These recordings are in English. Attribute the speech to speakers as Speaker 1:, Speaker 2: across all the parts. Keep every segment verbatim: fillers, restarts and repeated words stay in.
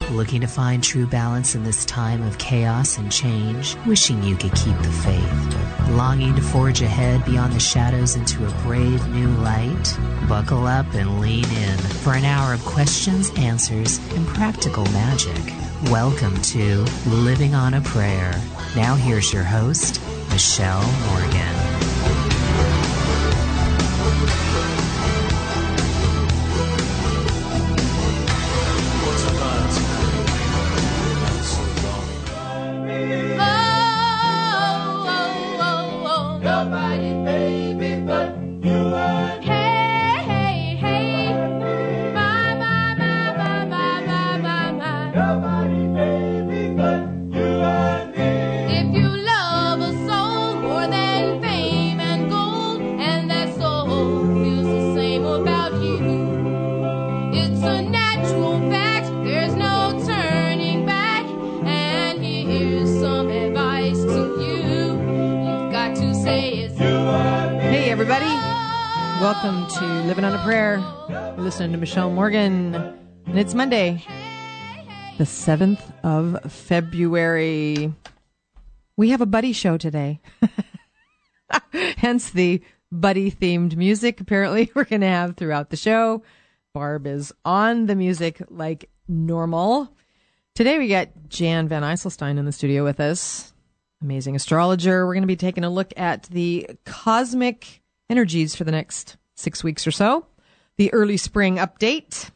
Speaker 1: Looking to find true balance in this time of chaos and change? Wishing you could keep the faith? Longing to forge ahead beyond the shadows into a brave new light? Buckle up and lean in for an hour of questions, answers, and practical magic. Welcome to Living on a Prayer. Now here's your host, Michelle Morgan.
Speaker 2: Welcome to Living on a Prayer. You're listening to Michelle Morgan, and it's Monday, the seventh of February. We have a buddy show today, hence the buddy-themed music apparently we're going to have throughout the show. Barb is on the music like normal. Today we got Jan Van Eiselstein in the studio with us, amazing astrologer. We're going to be taking a look at the cosmic energies for the next six weeks or so, the early spring update.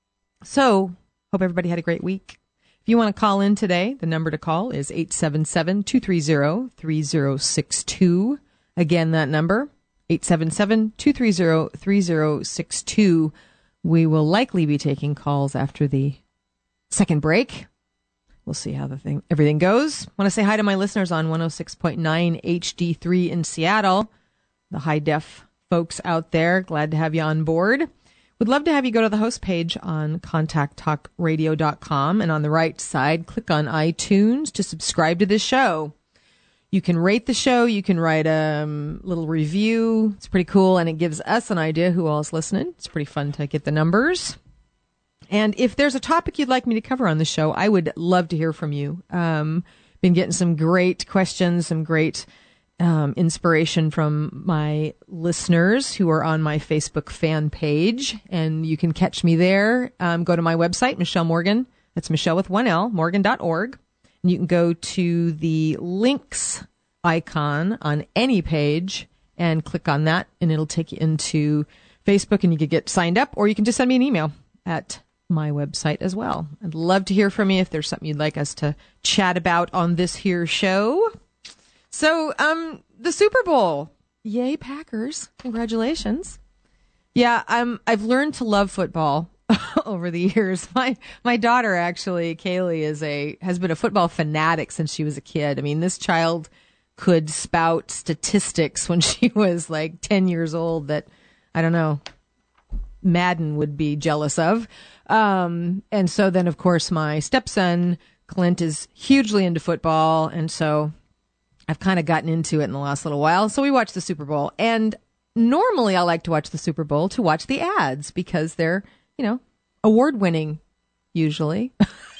Speaker 2: So, hope everybody had a great week. If you want to call in today, the number to call is eight seven seven, two three zero, three zero six two. Again, that number, eight seven seven, two three zero, three zero six two. We will likely be taking calls after the second break. We'll see how the thing everything goes. I want to say hi to my listeners on one oh six point nine H D three in Seattle. The high def folks out there. Glad to have you on board. Would love to have you go to the host page on contact talk radio dot com, and on the right side, click on iTunes to subscribe to this show. You can rate the show. You can write a um, little review. It's pretty cool, and it gives us an idea who all is listening. It's pretty fun to get the numbers. And if there's a topic you'd like me to cover on the show, I would love to hear from you. Um, been getting some great questions, some great Um, inspiration from my listeners who are on my Facebook fan page, and you can catch me there. Um, go to my website, Michelle Morgan. That's Michelle with one L, morgan dot org. And you can go to the links icon on any page and click on that, and it'll take you into Facebook, and you can get signed up, or you can just send me an email at my website as well. I'd love to hear from you if there's something you'd like us to chat about on this here show. So, um, the Super Bowl. Yay, Packers. Congratulations. Yeah, I'm, I've learned to love football over the years. My, my daughter, actually, Kaylee, is a, has been a football fanatic since she was a kid. I mean, this child could spout statistics when she was like ten years old that, I don't know, Madden would be jealous of. Um, and so then, of course, my stepson, Clint, is hugely into football. And so I've kind of gotten into it in the last little while. So we watch the Super Bowl. And normally I like to watch the Super Bowl to watch the ads because they're, you know, award-winning, usually.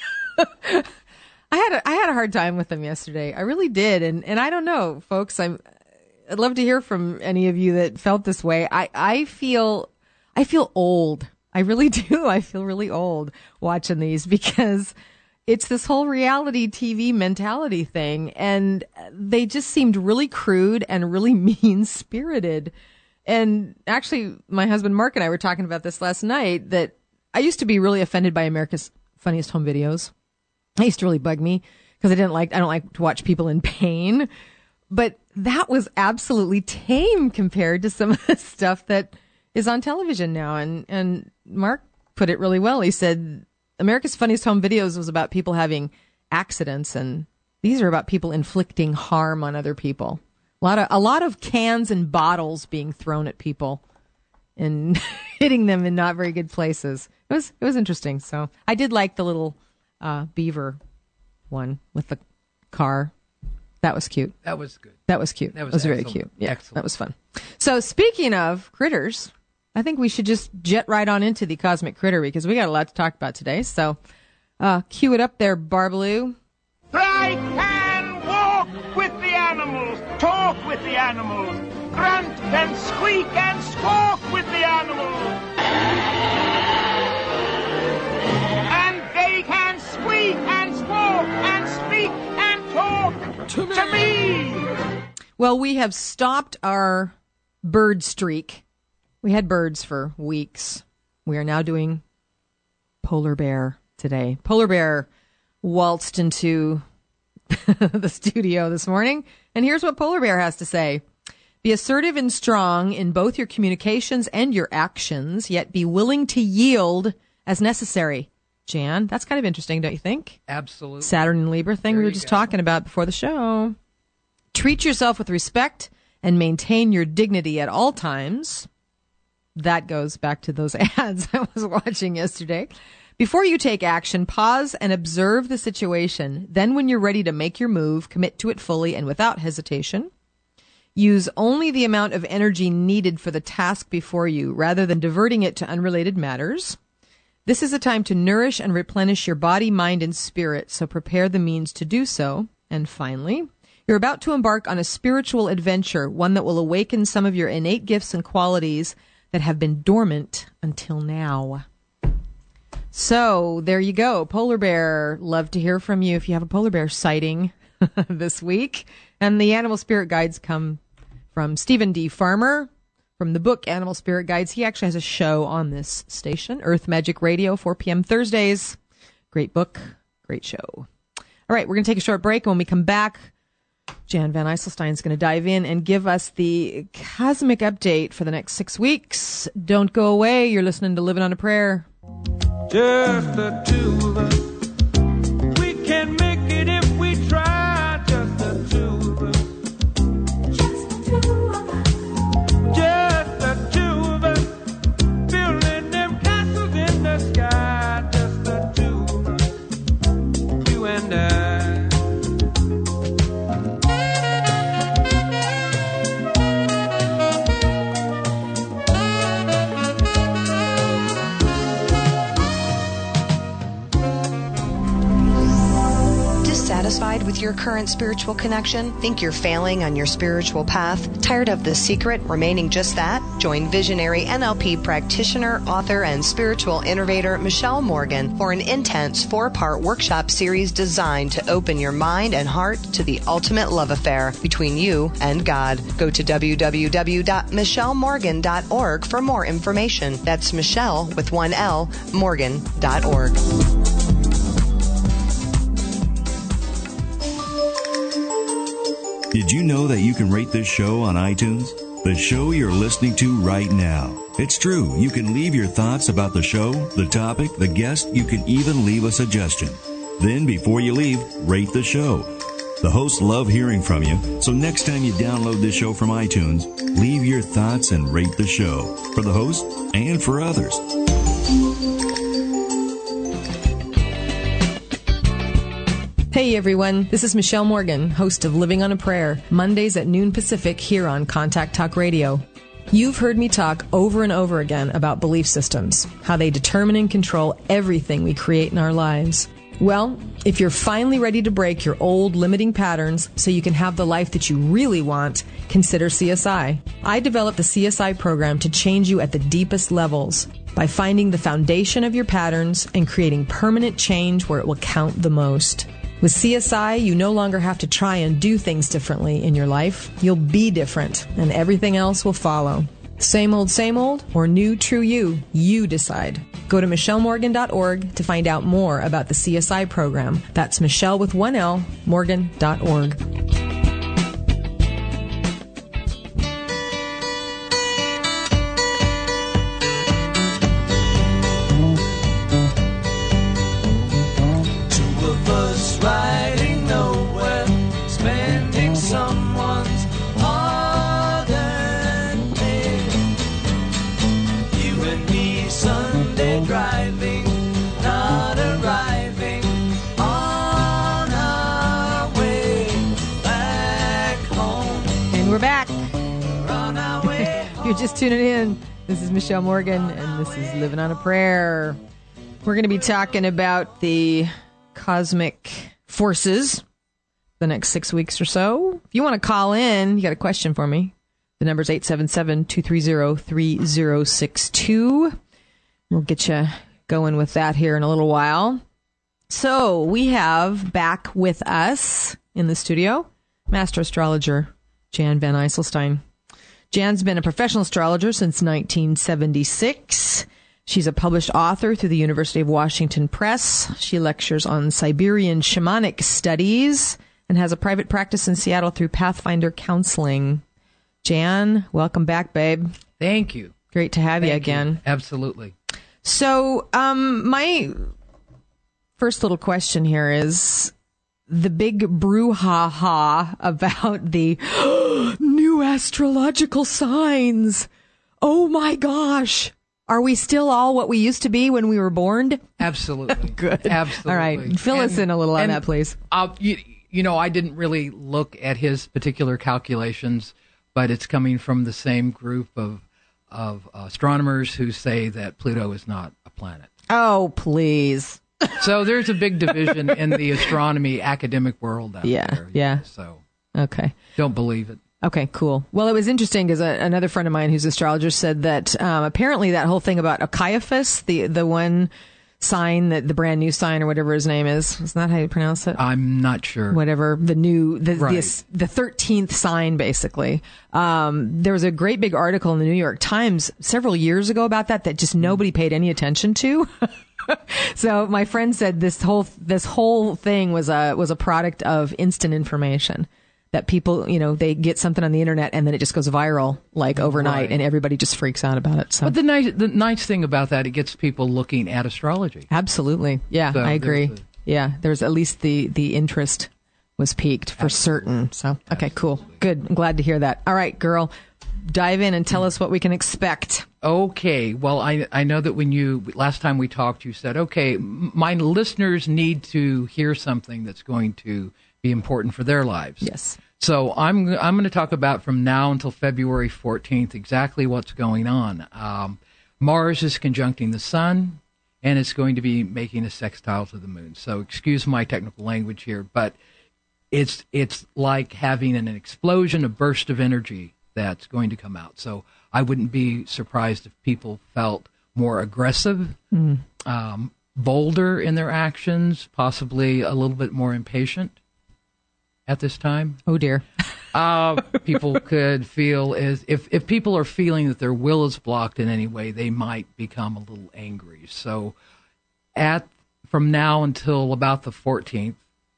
Speaker 2: I had a, I had a hard time with them yesterday. I really did. And and I don't know, folks. I'm, I'd love to hear from any of you that felt this way. I, I feel I feel old. I really do. I feel really old watching these because it's this whole reality T V mentality thing, and they just seemed really crude and really mean-spirited. And actually, my husband Mark and I were talking about this last night, that I used to be really offended by America's Funniest Home Videos. It used to really bug me because I didn't like, I don't like to watch people in pain. But that was absolutely tame compared to some of the stuff that is on television now. And, and Mark put it really well. He said, America's Funniest Home Videos was about people having accidents, and these are about people inflicting harm on other people. A lot of a lot of cans and bottles being thrown at people and hitting them in not very good places. It was it was interesting. So I did like the little uh, beaver one with the car. That was cute.
Speaker 3: That was good.
Speaker 2: That was cute.
Speaker 3: That was,
Speaker 2: that was very
Speaker 3: excellent.
Speaker 2: cute. Yeah,
Speaker 3: excellent.
Speaker 2: That was fun. So speaking of critters, I think we should just jet right on into the cosmic critter because we got a lot to talk about today. So Uh, cue it up there, Barbaloo.
Speaker 3: I can walk with the animals, talk with the animals, grunt and squeak and squawk with the animals. And they can squeak and squawk and speak and talk to me. To me.
Speaker 2: Well, we have stopped our bird streak. We had birds for weeks. We are now doing polar bear today. Polar bear waltzed into the studio this morning, and here's what polar bear has to say. Be assertive and strong in both your communications and your actions, yet be willing to yield as necessary. Jan, that's kind of interesting, don't you think?
Speaker 4: Absolutely.
Speaker 2: Saturn and Libra thing
Speaker 4: There
Speaker 2: we were
Speaker 4: you
Speaker 2: just
Speaker 4: go.
Speaker 2: talking about before the show. Treat yourself with respect and maintain your dignity at all times. That goes back to those ads I was watching yesterday. Before you take action, pause and observe the situation. Then when you're ready to make your move, commit to it fully and without hesitation. Use only the amount of energy needed for the task before you, rather than diverting it to unrelated matters. This is a time to nourish and replenish your body, mind, and spirit, so prepare the means to do so. And finally, you're about to embark on a spiritual adventure, one that will awaken some of your innate gifts and qualities that have been dormant until now. So there you go. Polar bear. Love to hear from you if you have a polar bear sighting this week. And the animal spirit guides come from Stephen D. Farmer from the book Animal Spirit Guides. He actually has a show on this station, Earth Magic Radio, four p.m. Thursdays. Great book. Great show. All right, we're going to take a short break. And when we come back, Jan Van Eiselstein is going to dive in and give us the cosmic update for the next six weeks. Don't go away. You're listening to Living on a Prayer.
Speaker 5: Just the two of us. We can make it if we try. Just the two of us. Just the two of us. Just the two of us. Building them castles in the sky. Just the two of us. You and I.
Speaker 6: Dissatisfied with your current spiritual connection? Think you're failing on your spiritual path? Tired of the secret remaining just that? Join visionary N L P practitioner, author, and spiritual innovator Michelle Morgan for an intense four-part workshop series designed to open your mind and heart to the ultimate love affair between you and God. Go to w w w dot michelle morgan dot org for more information. That's Michelle with one L, Morgan dot org.
Speaker 7: Did you know that you can rate this show on iTunes? The show you're listening to right now. It's true. You can leave your thoughts about the show, the topic, the guest. You can even leave a suggestion. Then, before you leave, rate the show. The hosts love hearing from you, so next time you download this show from iTunes, leave your thoughts and rate the show for the host and for others.
Speaker 2: Hey everyone, this is Michelle Morgan, host of Living on a Prayer, Mondays at noon Pacific here on Contact Talk Radio. You've heard me talk over and over again about belief systems, how they determine and control everything we create in our lives. Well, if you're finally ready to break your old limiting patterns so you can have the life that you really want, consider C S I. I developed a C S I program to change you at the deepest levels by finding the foundation of your patterns and creating permanent change where it will count the most. With C S I, you no longer have to try and do things differently in your life. You'll be different, and everything else will follow. Same old, same old, or new, true you, you decide. Go to michelle morgan dot org to find out more about the C S I program. That's Michelle with one L, Morgan dot org.
Speaker 5: Riding nowhere, spending someone's hard-earned day. You and me Sunday driving, not arriving on our way back home.
Speaker 2: And we're back.
Speaker 5: On our way
Speaker 2: You're just tuning in. This is Michelle Morgan, and this is Living on a Prayer. We're going to be talking about the cosmic forces the next six weeks or so. If you want to call in, you got a question for me. The number's eight seven seven, two three zero, three zero six two. We'll get you going with that here in a little while. So we have back with us in the studio, Master Astrologer Jan Van Eiselstein. Jan's been a professional astrologer since nineteen seventy-six. She's a published author through the University of Washington Press. She lectures on Siberian shamanic studies and has a private practice in Seattle through Pathfinder Counseling. Jan, welcome back, babe.
Speaker 4: Thank you.
Speaker 2: Great to have
Speaker 4: Thank
Speaker 2: you again.
Speaker 4: You. Absolutely.
Speaker 2: So, um, my first little question here is the big brouhaha about the new astrological signs. Oh my gosh. Are we still all what we used to be when we were born?
Speaker 4: Absolutely.
Speaker 2: Good.
Speaker 4: Absolutely.
Speaker 2: All right. Fill
Speaker 4: and,
Speaker 2: us in a little on
Speaker 4: and,
Speaker 2: that, please.
Speaker 4: Uh, you, you know, I didn't really look at his particular calculations, but it's coming from the same group of of astronomers who say that Pluto is not a planet.
Speaker 2: Oh, please.
Speaker 4: So there's a big division in the astronomy academic world out
Speaker 2: Yeah,
Speaker 4: there.
Speaker 2: yeah.
Speaker 4: So
Speaker 2: Okay.
Speaker 4: don't believe it.
Speaker 2: Okay, cool. Well, it was interesting because another friend of mine who's an astrologer said that um, apparently that whole thing about Caiaphas, the the one sign, that the brand new sign or whatever his name is, isn't that how you pronounce it?
Speaker 4: I'm not sure.
Speaker 2: Whatever, the new, the
Speaker 4: Right.
Speaker 2: the, the thirteenth sign, basically. Um, there was a great big article in the New York Times several years ago about that that just nobody paid any attention to. So my friend said this whole this whole thing was a was a product of instant information. That people, you know, they get something on the internet and then it just goes viral like overnight,
Speaker 4: Right.
Speaker 2: and everybody just freaks out about it. So
Speaker 4: But the nice the nice thing about that, it gets people looking at astrology.
Speaker 2: absolutely, yeah,
Speaker 4: So
Speaker 2: I agree.
Speaker 4: there's a-
Speaker 2: Yeah, there's at least the the interest was peaked for certain. So okay, cool, good. I'm glad to hear that. All right, girl, dive in and tell us what we can expect.
Speaker 4: Okay. Well, I I know that when you last time we talked, you said, okay, m- my listeners need to hear something that's going to be important for their lives.
Speaker 2: Yes.
Speaker 4: So I'm I'm going to talk about from now until February fourteenth exactly what's going on. Um, Mars is conjuncting the Sun, and it's going to be making a sextile to the Moon. So excuse my technical language here, but it's it's like having an explosion, a burst of energy that's going to come out. So I wouldn't be surprised if people felt more aggressive,
Speaker 2: Mm.
Speaker 4: um, bolder in their actions, possibly a little bit more impatient at this time.
Speaker 2: Oh dear.
Speaker 4: Uh, people could feel as if, if people are feeling that their will is blocked in any way, they might become a little angry. So at from now until about the fourteenth,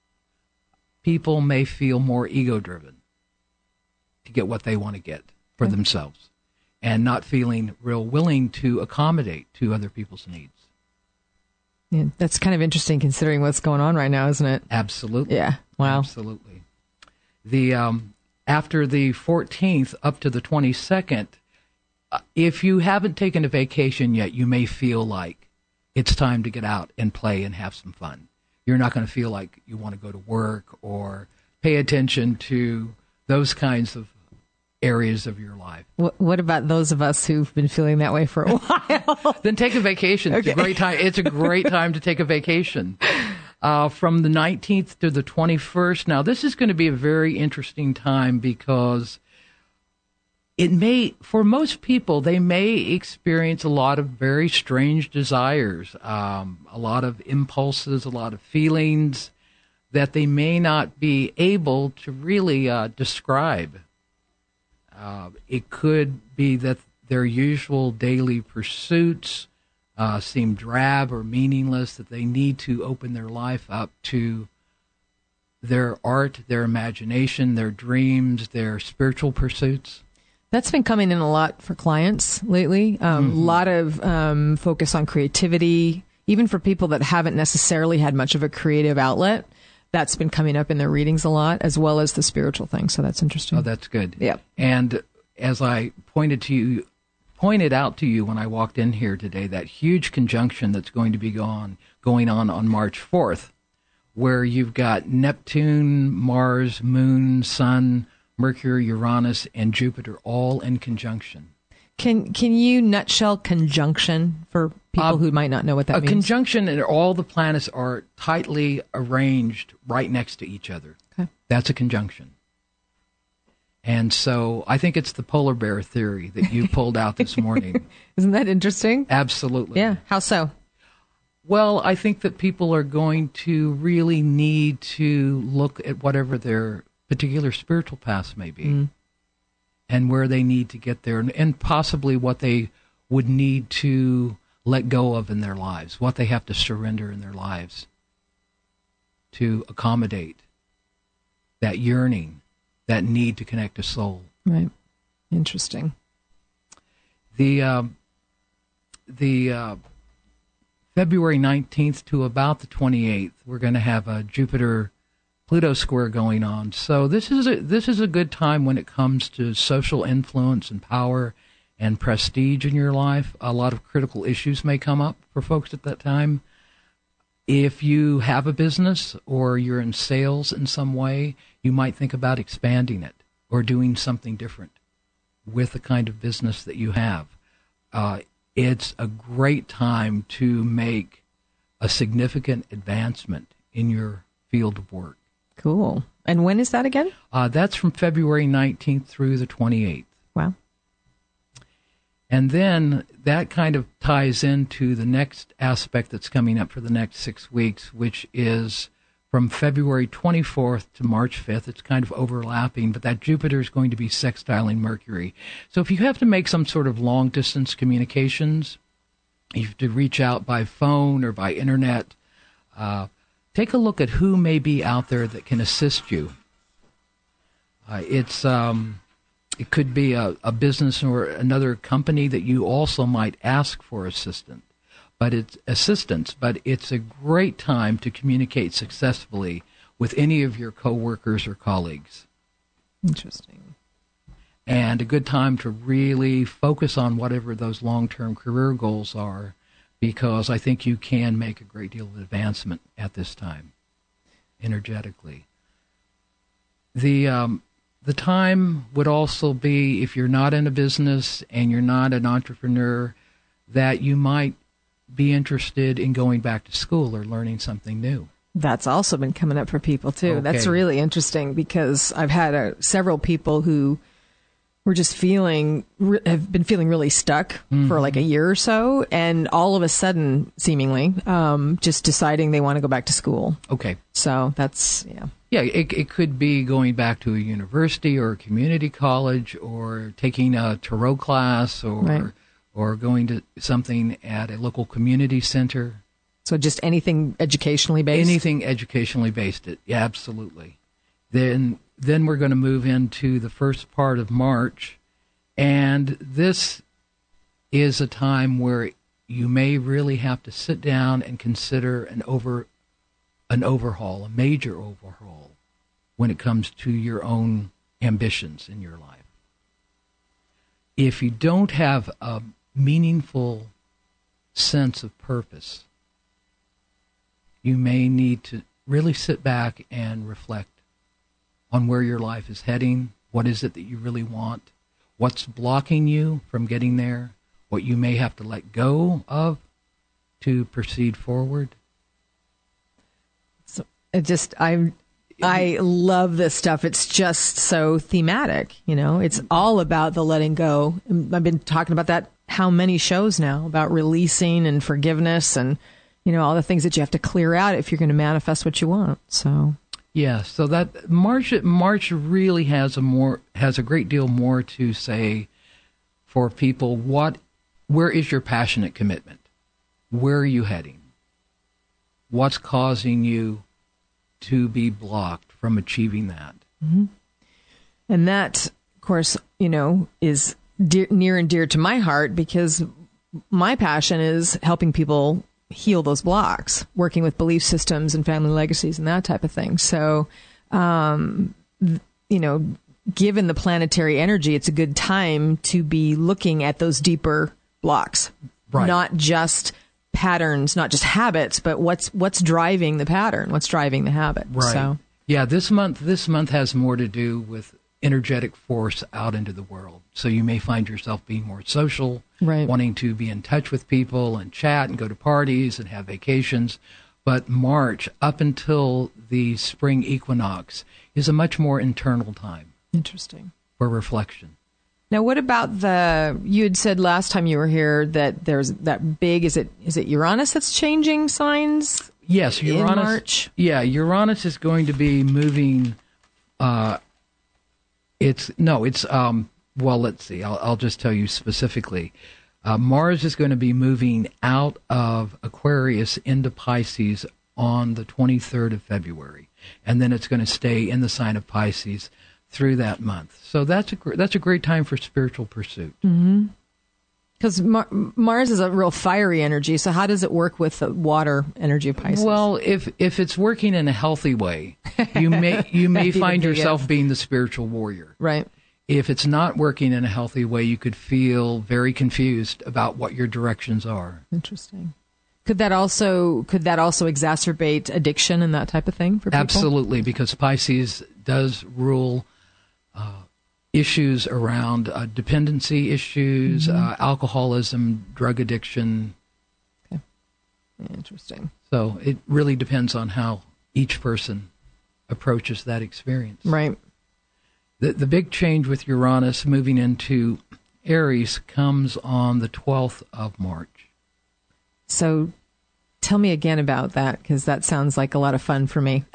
Speaker 4: people may feel more ego-driven to get what they want to get for
Speaker 2: Okay.
Speaker 4: themselves and not feeling real willing to accommodate to other people's needs.
Speaker 2: Yeah, that's kind of interesting considering what's going on right now, isn't it?
Speaker 4: Absolutely.
Speaker 2: Yeah. Wow.
Speaker 4: Absolutely. The um, after the fourteenth up to the twenty-second, uh, if you haven't taken a vacation yet, you may feel like it's time to get out and play and have some fun. You're not going to feel like you want to go to work or pay attention to those kinds of areas of your life.
Speaker 2: What, what about those of us who've been feeling that way for a while?
Speaker 4: Then take a vacation. It's
Speaker 2: Okay.
Speaker 4: a great time. It's a great time to take a vacation. Uh, from the nineteenth to the twenty-first. Now, this is going to be a very interesting time because it may, for most people, they may experience a lot of very strange desires, um, a lot of impulses, a lot of feelings that they may not be able to really uh, describe. Uh, it could be that their usual daily pursuits uh, seem drab or meaningless, that they need to open their life up to their art, their imagination, their dreams, their spiritual pursuits.
Speaker 2: That's been coming in a lot for clients lately. A um,
Speaker 4: Mm-hmm.
Speaker 2: lot of um, focus on creativity, even for people that haven't necessarily had much of a creative outlet. That's been coming up in their readings a lot, as well as the spiritual thing. So that's interesting.
Speaker 4: Oh, that's good.
Speaker 2: Yeah.
Speaker 4: And as I pointed to you, pointed out to you when I walked in here today, that huge conjunction that's going to be gone, going on on March fourth, where you've got Neptune, Mars, Moon, Sun, Mercury, Uranus, and Jupiter all in conjunction.
Speaker 2: Can can you nutshell conjunction for people
Speaker 4: Uh,
Speaker 2: who might not know what that
Speaker 4: a
Speaker 2: means?
Speaker 4: conjunction, and all the planets are tightly arranged right next to each other.
Speaker 2: Okay.
Speaker 4: That's a conjunction. And so I think it's the polar bear theory that you pulled out this morning.
Speaker 2: Isn't that interesting?
Speaker 4: Absolutely.
Speaker 2: Yeah. How so?
Speaker 4: Well, I think that people are going to really need to look at whatever their particular spiritual paths may be
Speaker 2: Mm.
Speaker 4: and where they need to get there, and, and possibly what they would need to let go of in their lives, what they have to surrender in their lives to accommodate that yearning, that need to connect to soul.
Speaker 2: Right. Interesting.
Speaker 4: The um, the uh, February nineteenth to about the twenty-eighth, we're going to have a Jupiter Pluto square going on. So this is a, this is a good time when it comes to social influence and power and prestige in your life. A lot of critical issues may come up for folks at that time. If you have a business or you're in sales in some way, you might think about expanding it or doing something different with the kind of business that you have. Uh, it's a great time to make a significant advancement in your field of work.
Speaker 2: Cool. And when is that again?
Speaker 4: Uh, that's from February nineteenth through the twenty-eighth.
Speaker 2: Wow.
Speaker 4: And then that kind of ties into the next aspect that's coming up for the next six weeks, which is from February twenty-fourth to March fifth. It's kind of overlapping, but that Jupiter is going to be sextiling Mercury. So if you have to make some sort of long-distance communications, you have to reach out by phone or by internet, uh, take a look at who may be out there that can assist you. Uh, it's... Um, It could be a, a business or another company that you also might ask for assistance, but it's assistance. But it's a great time to communicate successfully with any of your coworkers or colleagues,
Speaker 2: Interesting.
Speaker 4: and a good time to really focus on whatever those long-term career goals are, because I think you can make a great deal of advancement at this time, energetically. The um, The time would also be, if you're not in a business and you're not an entrepreneur, that you might be interested in going back to school or learning something new.
Speaker 2: That's also been coming up for people too.
Speaker 4: Okay.
Speaker 2: That's really interesting because I've had uh, several people who were just feeling, re- have been feeling really stuck
Speaker 4: Mm-hmm.
Speaker 2: for like a year or so. And all of a sudden, seemingly, um, just deciding they want to go back to school.
Speaker 4: Okay.
Speaker 2: So that's, yeah.
Speaker 4: Yeah, it, it could be going back to a university or a community college, or taking a tarot class, or
Speaker 2: Right.
Speaker 4: or going to something at a local community center.
Speaker 2: So just anything educationally based?
Speaker 4: Anything educationally based, it yeah, absolutely. Then then we're going to move into the first part of March, and this is a time where you may really have to sit down and consider an over an overhaul, a major overhaul, when it comes to your own ambitions in your life. If you don't have a meaningful sense of purpose, you may need to really sit back and reflect on where your life is heading. What is it that you really want? What's blocking you from getting there? What you may have to let go of to proceed forward?
Speaker 2: So it just, I I love this stuff. It's just so thematic, you know. It's all about the letting go. I've been talking about that how many shows now, about releasing and forgiveness and, you know, all the things that you have to clear out if you're going to manifest what you want. So
Speaker 4: yeah, so that March March really has a more has a great deal more to say for people. What where is your passionate commitment? Where are you heading? What's causing you to be blocked from achieving that?
Speaker 2: Mm-hmm. And that, of course, you know, is dear, near and dear to my heart, because my passion is helping people heal those blocks, working with belief systems and family legacies and that type of thing. So, um, th- you know, given the planetary energy, it's a good time to be looking at those deeper blocks,
Speaker 4: Right.
Speaker 2: Not just patterns, not just habits, but what's what's driving the pattern, what's driving the habit.
Speaker 4: Right.
Speaker 2: So,
Speaker 4: Yeah, this month this month has more to do with energetic force out into the world. So you may find yourself being more social,
Speaker 2: Right.
Speaker 4: wanting to be in touch with people and chat and go to parties and have vacations. But March, up until the spring equinox, is a much more internal time
Speaker 2: Interesting.
Speaker 4: for reflection.
Speaker 2: Now, what about the? You had said last time you were here that there's that big. Is it is it Uranus that's changing signs?
Speaker 4: Yes,
Speaker 2: in
Speaker 4: Uranus.
Speaker 2: March?
Speaker 4: Yeah, Uranus is going to be moving. Uh, it's no, it's um. Well, let's see. I'll, I'll just tell you specifically. Uh, Mars is going to be moving out of Aquarius into Pisces on the twenty-third of February, and then it's going to stay in the sign of Pisces through that month. So that's a gr- that's a great time for spiritual pursuit.
Speaker 2: Because Mar- Mars is a real fiery energy. So how does it work with the water energy of Pisces?
Speaker 4: Well, if if it's working in a healthy way, you may you may
Speaker 2: That'd be the
Speaker 4: find yourself
Speaker 2: biggest.
Speaker 4: being the spiritual warrior.
Speaker 2: right.
Speaker 4: If it's not working in a healthy way, you could feel very confused about what your directions are.
Speaker 2: Interesting. Could that also could that also exacerbate addiction and that type of thing for people?
Speaker 4: Absolutely, because Pisces does rule uh, issues around uh, dependency issues,
Speaker 2: Mm-hmm.
Speaker 4: uh, alcoholism, drug addiction.
Speaker 2: Interesting.
Speaker 4: So it really depends on how each person approaches that experience.
Speaker 2: Right.
Speaker 4: The, the big change with Uranus moving into Aries comes on the twelfth of March.
Speaker 2: So tell me again about that, because that sounds like a lot of fun for me.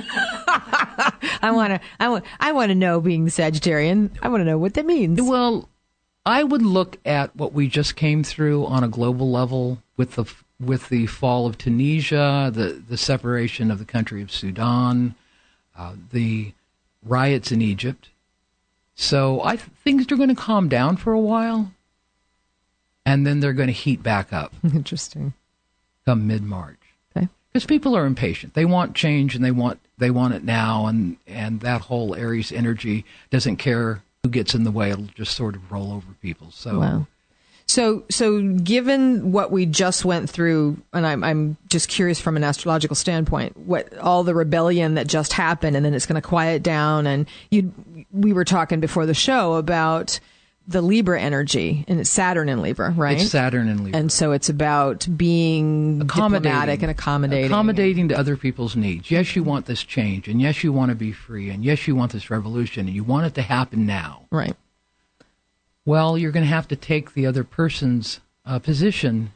Speaker 2: I want to I want I want to know, being the Sagittarian, I want to know what that means.
Speaker 4: Well, I would look at what we just came through on a global level with the with the fall of Tunisia, the, the separation of the country of Sudan, uh, the riots in Egypt. So I th- things are going to calm down for a while, and then they're going to heat back up
Speaker 2: Interesting.
Speaker 4: come mid-March.
Speaker 2: Okay.
Speaker 4: Because people are impatient. They want change, and they want they want it now, and, and that whole Aries energy doesn't care who gets in the way. It'll just sort of roll over people. So
Speaker 2: Wow. So, so given what we just went through, and I'm, I'm just curious from an astrological standpoint, what all the rebellion that just happened, and then it's going to quiet down. And you, we were talking before the show about the Libra energy, and it's Saturn in Libra, right?
Speaker 4: it's Saturn and Libra.
Speaker 2: And so it's about being diplomatic and accommodating.
Speaker 4: Accommodating to other people's needs. Yes, you want this change, and yes, you want to be free, and yes, you want this revolution, and you want it to happen now.
Speaker 2: Right.
Speaker 4: Well, you're going to have to take the other person's uh, position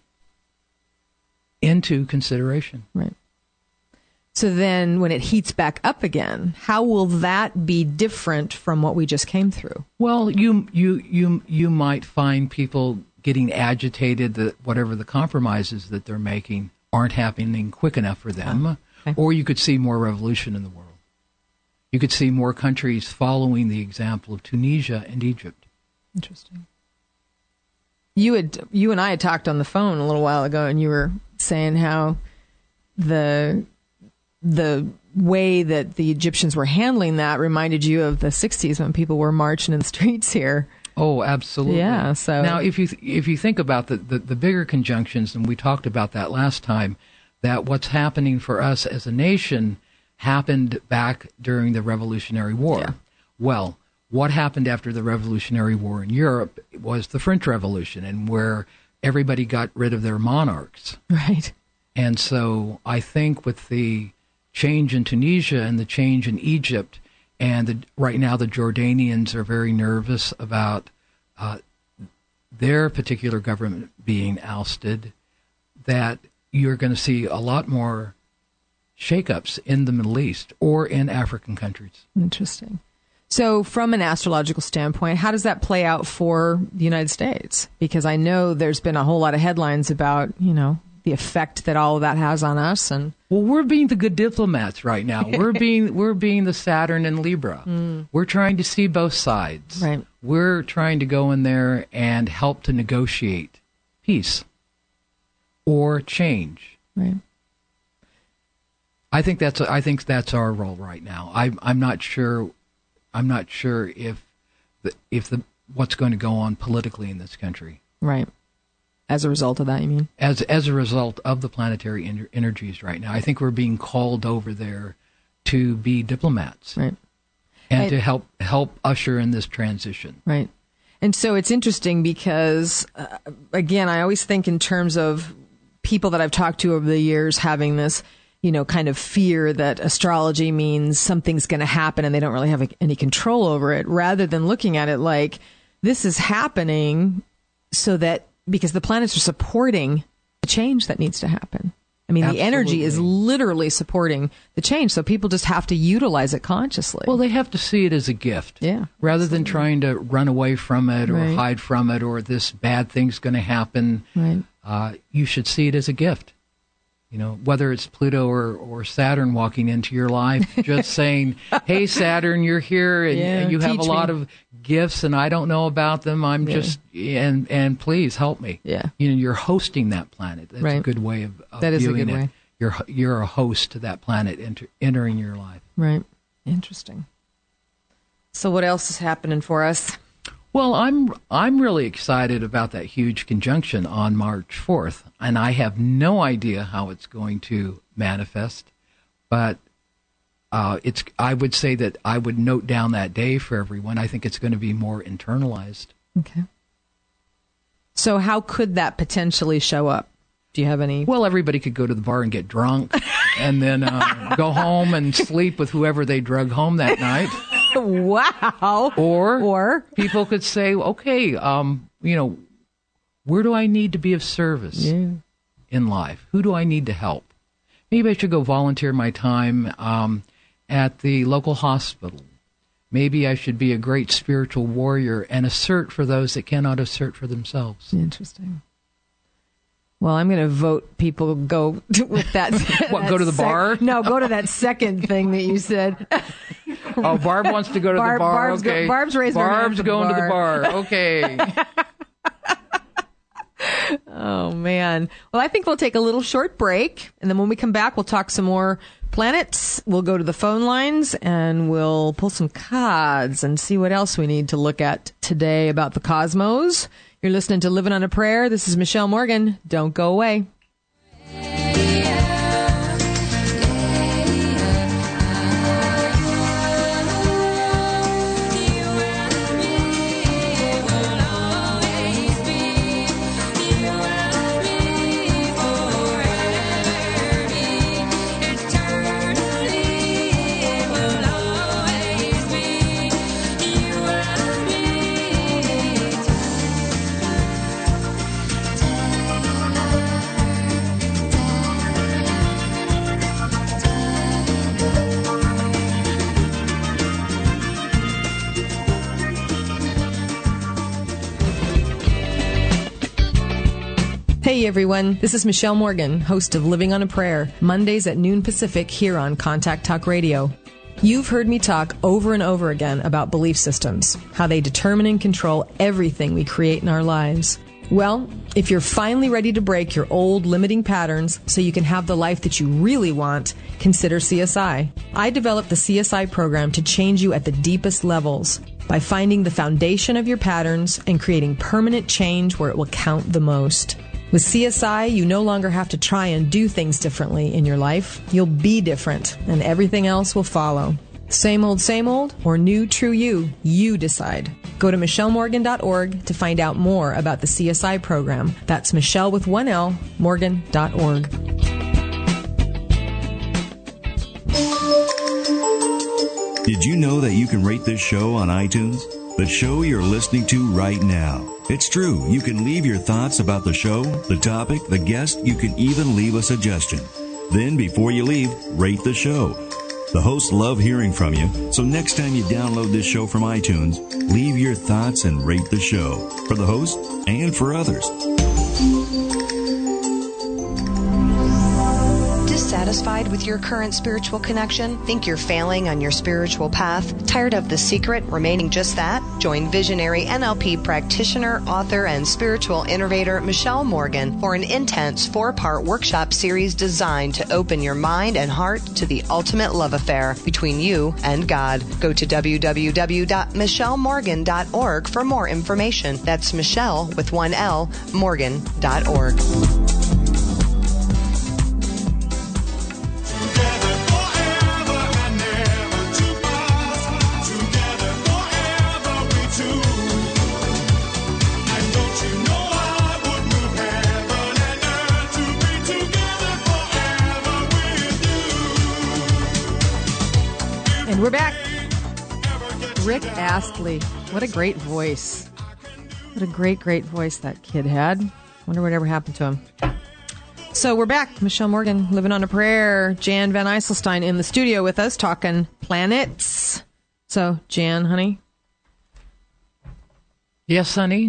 Speaker 4: into consideration.
Speaker 2: Right. So then when it heats back up again, how will that be different from what we just came through?
Speaker 4: Well, you you you you might find people getting agitated that whatever the compromises that they're making aren't happening quick enough for them,
Speaker 2: Oh, okay.
Speaker 4: or you could see more revolution in the world. You could see more countries following the example of Tunisia and Egypt.
Speaker 2: Interesting. You had you and I had talked on the phone a little while ago, and you were saying how the the way that the Egyptians were handling that reminded you of the sixties when people were marching in the streets here.
Speaker 4: Oh, absolutely.
Speaker 2: Yeah, so-
Speaker 4: now, if you th- if you think about the, the the bigger conjunctions, and we talked about that last time, that what's happening for us as a nation happened back during the Revolutionary War.
Speaker 2: Yeah.
Speaker 4: Well, what happened after the Revolutionary War in Europe was the French Revolution, and where everybody got rid of their monarchs.
Speaker 2: Right.
Speaker 4: And so I think with the change in Tunisia and the change in Egypt, and the, right now the Jordanians are very nervous about uh, their particular government being ousted, that you're going to see a lot more shakeups in the Middle East or in African countries.
Speaker 2: Interesting. So from an astrological standpoint, how does that play out for the United States? Because I know there's been a whole lot of headlines about, you know, the effect that all of that has on us. And
Speaker 4: Well, we're being the good diplomats right now. We're being we're being the Saturn and Libra. Mm. We're trying to see both sides.
Speaker 2: Right.
Speaker 4: We're trying to go in there and help to negotiate peace or change.
Speaker 2: right.
Speaker 4: I think that's I think that's our role right now. I, I'm not sure. I'm not sure if the, if the what's going to go on politically in this country
Speaker 2: Right. As a result of that, you mean?
Speaker 4: as as a result of the planetary ener- energies right now. I think we're being called over there to be diplomats.
Speaker 2: Right.
Speaker 4: and
Speaker 2: I-
Speaker 4: to help help usher in this transition.
Speaker 2: Right. And so it's interesting because, uh, again, I always think in terms of people that I've talked to over the years having this, you know, kind of fear that astrology means something's going to happen and they don't really have any control over it, rather than looking at it like this is happening so that because the planets are supporting the change that needs to happen. I mean,
Speaker 4: Absolutely.
Speaker 2: the energy is literally supporting the change. So people just have to utilize it consciously.
Speaker 4: Well, they have to see it as a gift.
Speaker 2: Yeah,
Speaker 4: Rather than trying to run away from it or
Speaker 2: Right.
Speaker 4: hide from it or this bad thing's going to happen.
Speaker 2: Right.
Speaker 4: Uh, you should see it as a gift. You know, whether it's Pluto or, or Saturn walking into your life, just saying, hey, Saturn, you're here and
Speaker 2: Yeah,
Speaker 4: you have a
Speaker 2: teach
Speaker 4: lot
Speaker 2: me.
Speaker 4: of gifts and I don't know about them. I'm
Speaker 2: Yeah.
Speaker 4: just, and and please help me.
Speaker 2: Yeah.
Speaker 4: You know, you're hosting that planet. That's a
Speaker 2: Right.
Speaker 4: good way of, of
Speaker 2: That is a
Speaker 4: viewing
Speaker 2: good
Speaker 4: it.
Speaker 2: way.
Speaker 4: You're, you're a host to that planet enter, entering your life.
Speaker 2: Right. Interesting. So what else is happening for us?
Speaker 4: Well, I'm I'm really excited about that huge conjunction on March fourth, and I have no idea how it's going to manifest, but uh, it's. I would say that I would note down that day for everyone. I think it's going to be more internalized.
Speaker 2: Okay. So how could that potentially show up? Do you have any?
Speaker 4: Well, everybody could go to the bar and get drunk, and then uh, go home and sleep with whoever they drug home that night.
Speaker 2: Wow.
Speaker 4: Or
Speaker 2: Or
Speaker 4: people could say, okay, um, you know, where do I need to be of service
Speaker 2: Yeah.
Speaker 4: in life? Who do I need to help? Maybe I should go volunteer my time um, at the local hospital. Maybe I should be a great spiritual warrior and assert for those that cannot assert for themselves.
Speaker 2: Interesting. Well, I'm going to vote people go with that.
Speaker 4: What,
Speaker 2: that
Speaker 4: go to the
Speaker 2: sec-
Speaker 4: bar?
Speaker 2: No, go to that second thing that you said.
Speaker 4: Oh, Barb wants to go to
Speaker 2: Barb-
Speaker 4: the bar.
Speaker 2: Barb's go-
Speaker 4: Okay,
Speaker 2: Barb's raising her hand
Speaker 4: Barb's
Speaker 2: for the
Speaker 4: going to the
Speaker 2: bar.
Speaker 4: bar. Okay.
Speaker 2: Oh, man. Well, I think we'll take a little short break. And then when we come back, we'll talk some more planets. We'll go to the phone lines and we'll pull some cards and see what else we need to look at today about the cosmos. You're listening to Living on a Prayer. This is Michelle Morgan. Don't go away. Hey everyone, this is Michelle Morgan, host of Living on a Prayer, Mondays at noon Pacific here on Contact Talk Radio. You've heard me talk over and over again about belief systems, how they determine and control everything we create in our lives. Well, if you're finally ready to break your old limiting patterns so you can have the life that you really want, consider C S I. I developed the C S I program to change you at the deepest levels by finding the foundation of your patterns and creating permanent change where it will count the most. With C S I, you no longer have to try and do things differently in your life. You'll be different, and everything else will follow. Same old, same old, or new, true you, you decide. Go to michelle morgan dot org to find out more about the C S I program. That's Michelle with one L, morgan dot org.
Speaker 7: Did you know that you can rate this show on iTunes? The show you're listening to right now. It's true. You can leave your thoughts about the show, the topic, the guest. You can even leave a suggestion. Then, before you leave, rate the show. The hosts love hearing from you, so next time you download this show from iTunes, leave your thoughts and rate the show for the host and for others.
Speaker 6: Dissatisfied with your current spiritual connection? Think you're failing on your spiritual path? Tired of the secret remaining just that? Join visionary N L P practitioner, author, and spiritual innovator Michelle Morgan for an intense four-part workshop series designed to open your mind and heart to the ultimate love affair between you and God. Go to w w w dot michelle morgan dot org for more information. That's Michelle with one L, morgan dot org.
Speaker 5: Together forever and never to part.
Speaker 2: And we're back. Rick Astley. What a great voice. What a great, great voice that kid had. Wonder whatever happened to him. So we're back. Michelle Morgan, Living on a Prayer. Jan Van Eiselstein in the studio with us talking planets. So, Jan, honey.
Speaker 4: Yes, honey.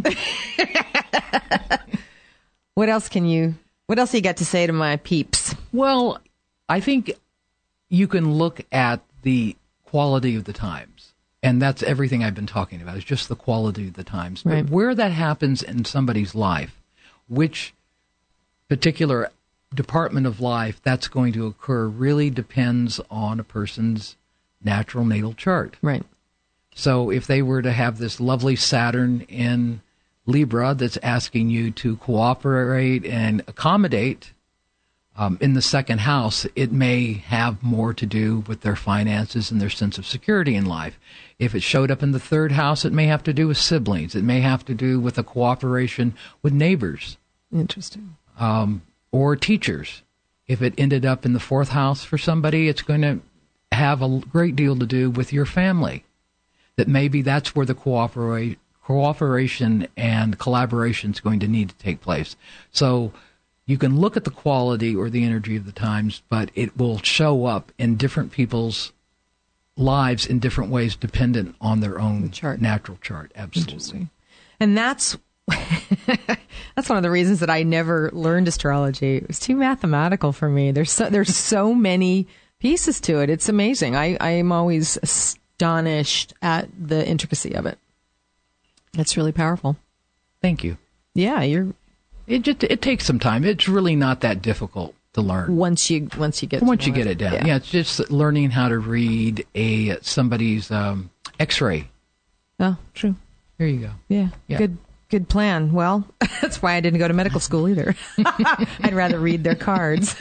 Speaker 2: What else can you, what else you got to say to my peeps?
Speaker 4: Well, I think you can look at the quality of the times. And that's everything I've been talking about, is just the quality of the times.
Speaker 2: Right.
Speaker 4: But where that happens in somebody's life, which particular department of life that's going to occur really depends on a person's natural natal chart.
Speaker 2: Right.
Speaker 4: So if they were to have this lovely Saturn in Libra that's asking you to cooperate and accommodate um, in the second house, it may have more to do with their finances and their sense of security in life. If it showed up in the third house, it may have to do with siblings. It may have to do with a cooperation with neighbors.
Speaker 2: Interesting.
Speaker 4: Um, or teachers. If it ended up in the fourth house for somebody, it's going to have a great deal to do with your family. That maybe that's where the cooperate, cooperation and collaboration is going to need to take place. So you can look at the quality or the energy of the times, but it will show up in different people's lives in different ways dependent on their own
Speaker 2: chart.
Speaker 4: natural chart. Absolutely.
Speaker 2: Interesting. And that's that's one of the reasons that I never learned astrology. It was too mathematical for me. There's so, there's so many pieces to it. It's amazing. I, I am always astonished at the intricacy of it. It's really powerful.
Speaker 4: Thank you.
Speaker 2: Yeah, you're.
Speaker 4: It just it takes some time. It's really not that difficult to learn.
Speaker 2: Once you once you get
Speaker 4: once
Speaker 2: to
Speaker 4: you get it down. Yeah. yeah, it's just learning how to read a somebody's um, X-ray.
Speaker 2: Oh, true.
Speaker 4: There you go.
Speaker 2: Yeah,
Speaker 4: yeah.
Speaker 2: Good good plan. Well, that's why I didn't go to medical school either. I'd rather read their cards.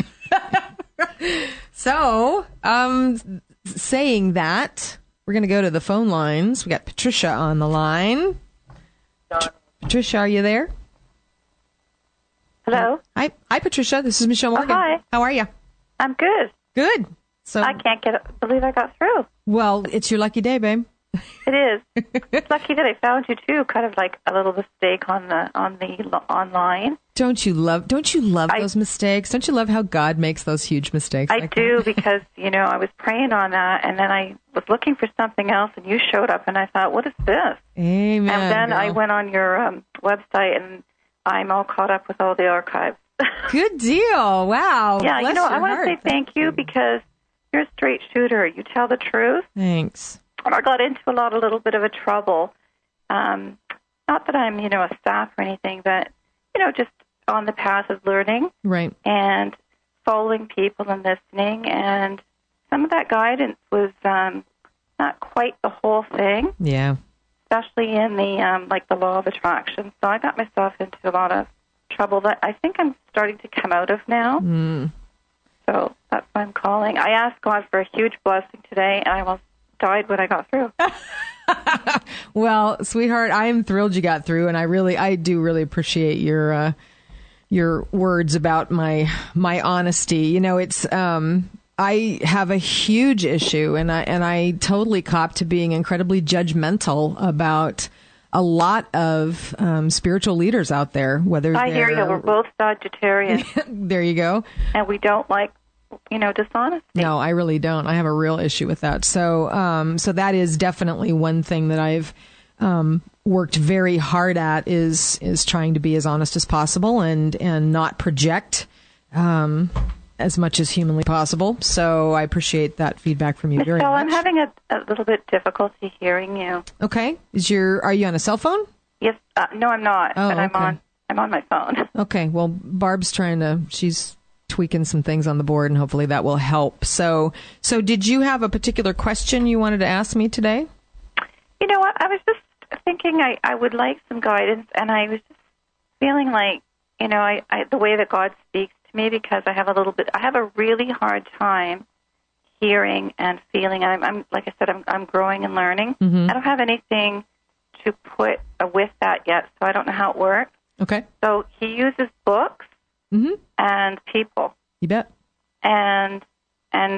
Speaker 2: So, um, saying that, we're going to go to the phone lines. We got Patricia on the line. Pat- Patricia, are you there?
Speaker 8: Hello.
Speaker 2: Hi, hi, Patricia. This is Michelle Morgan.
Speaker 8: Oh, hi.
Speaker 2: How are you?
Speaker 8: I'm good.
Speaker 2: Good. So
Speaker 8: I can't get believe I got through.
Speaker 2: Well, it's your lucky day, babe.
Speaker 8: It is. It's lucky that I found you too. Kind of like a little mistake on the on the lo- online.
Speaker 2: Don't you love? Don't you love
Speaker 8: I,
Speaker 2: those mistakes? Don't you love how God makes those huge mistakes?
Speaker 8: I
Speaker 2: like
Speaker 8: do
Speaker 2: that?
Speaker 8: because you know I was praying on that, and then I was looking for something else, and you showed up, and I thought, what is this?
Speaker 2: Amen.
Speaker 8: And then
Speaker 2: girl.
Speaker 8: I went on your um, website, and I'm all caught up with all the archives.
Speaker 2: Good deal. Wow.
Speaker 8: Yeah,
Speaker 2: Bless
Speaker 8: you know,
Speaker 2: your
Speaker 8: I want
Speaker 2: heart.
Speaker 8: to say thank you because you're a straight shooter. You tell the truth.
Speaker 2: Thanks.
Speaker 8: I got into a lot, a little bit of a trouble. Um, not that I'm, you know, a staff or anything, but, you know, just on the path of learning
Speaker 2: Right.
Speaker 8: and following people and listening. And some of that guidance was um, not quite the whole thing,
Speaker 2: Yeah.
Speaker 8: especially in the, um, like, the law of attraction. So I got myself into a lot of trouble that I think I'm starting to come out of now.
Speaker 2: Mm.
Speaker 8: So that's why I'm calling. I asked God for a huge blessing today, and I almost died when I got through.
Speaker 2: Well, sweetheart, I am thrilled you got through, and I really, I do really appreciate your uh, your words about my my honesty. You know, it's um, I have a huge issue, and I and I totally cop to being incredibly judgmental about a lot of um, spiritual leaders out there. Whether
Speaker 8: I hear you.
Speaker 2: they're-
Speaker 8: We're both Sagittarians,
Speaker 2: there you go.
Speaker 8: and we don't like, you know, dishonesty.
Speaker 2: No, I really don't. I have a real issue with that. So, um, so that is definitely one thing that I've um, worked very hard at is is trying to be as honest as possible and and not project um, as much as humanly possible. So I appreciate that feedback from you very
Speaker 8: Michelle,
Speaker 2: much.
Speaker 8: I'm having a, a little bit difficulty hearing you.
Speaker 2: Okay, is your are you on a cell phone?
Speaker 8: Yes, uh, no, I'm not.
Speaker 2: Oh,
Speaker 8: but I'm
Speaker 2: okay.
Speaker 8: on. I'm on my phone.
Speaker 2: Okay, well, Barb's trying to. She's tweaking some things on the board, and hopefully that will help. So, so did you have a particular question you wanted to ask me today?
Speaker 8: You know what? I was just thinking I, I would like some guidance, and I was just feeling like, you know, I, I the way that God speaks to me, because I have a little bit, I have a really hard time hearing and feeling. I'm, I'm like I said, I'm, I'm growing and learning.
Speaker 2: Mm-hmm.
Speaker 8: I don't have anything to put uh, with that yet, so I don't know how it works.
Speaker 2: Okay.
Speaker 8: So he uses books
Speaker 2: Mm-hmm.
Speaker 8: and people,
Speaker 2: You bet.
Speaker 8: and and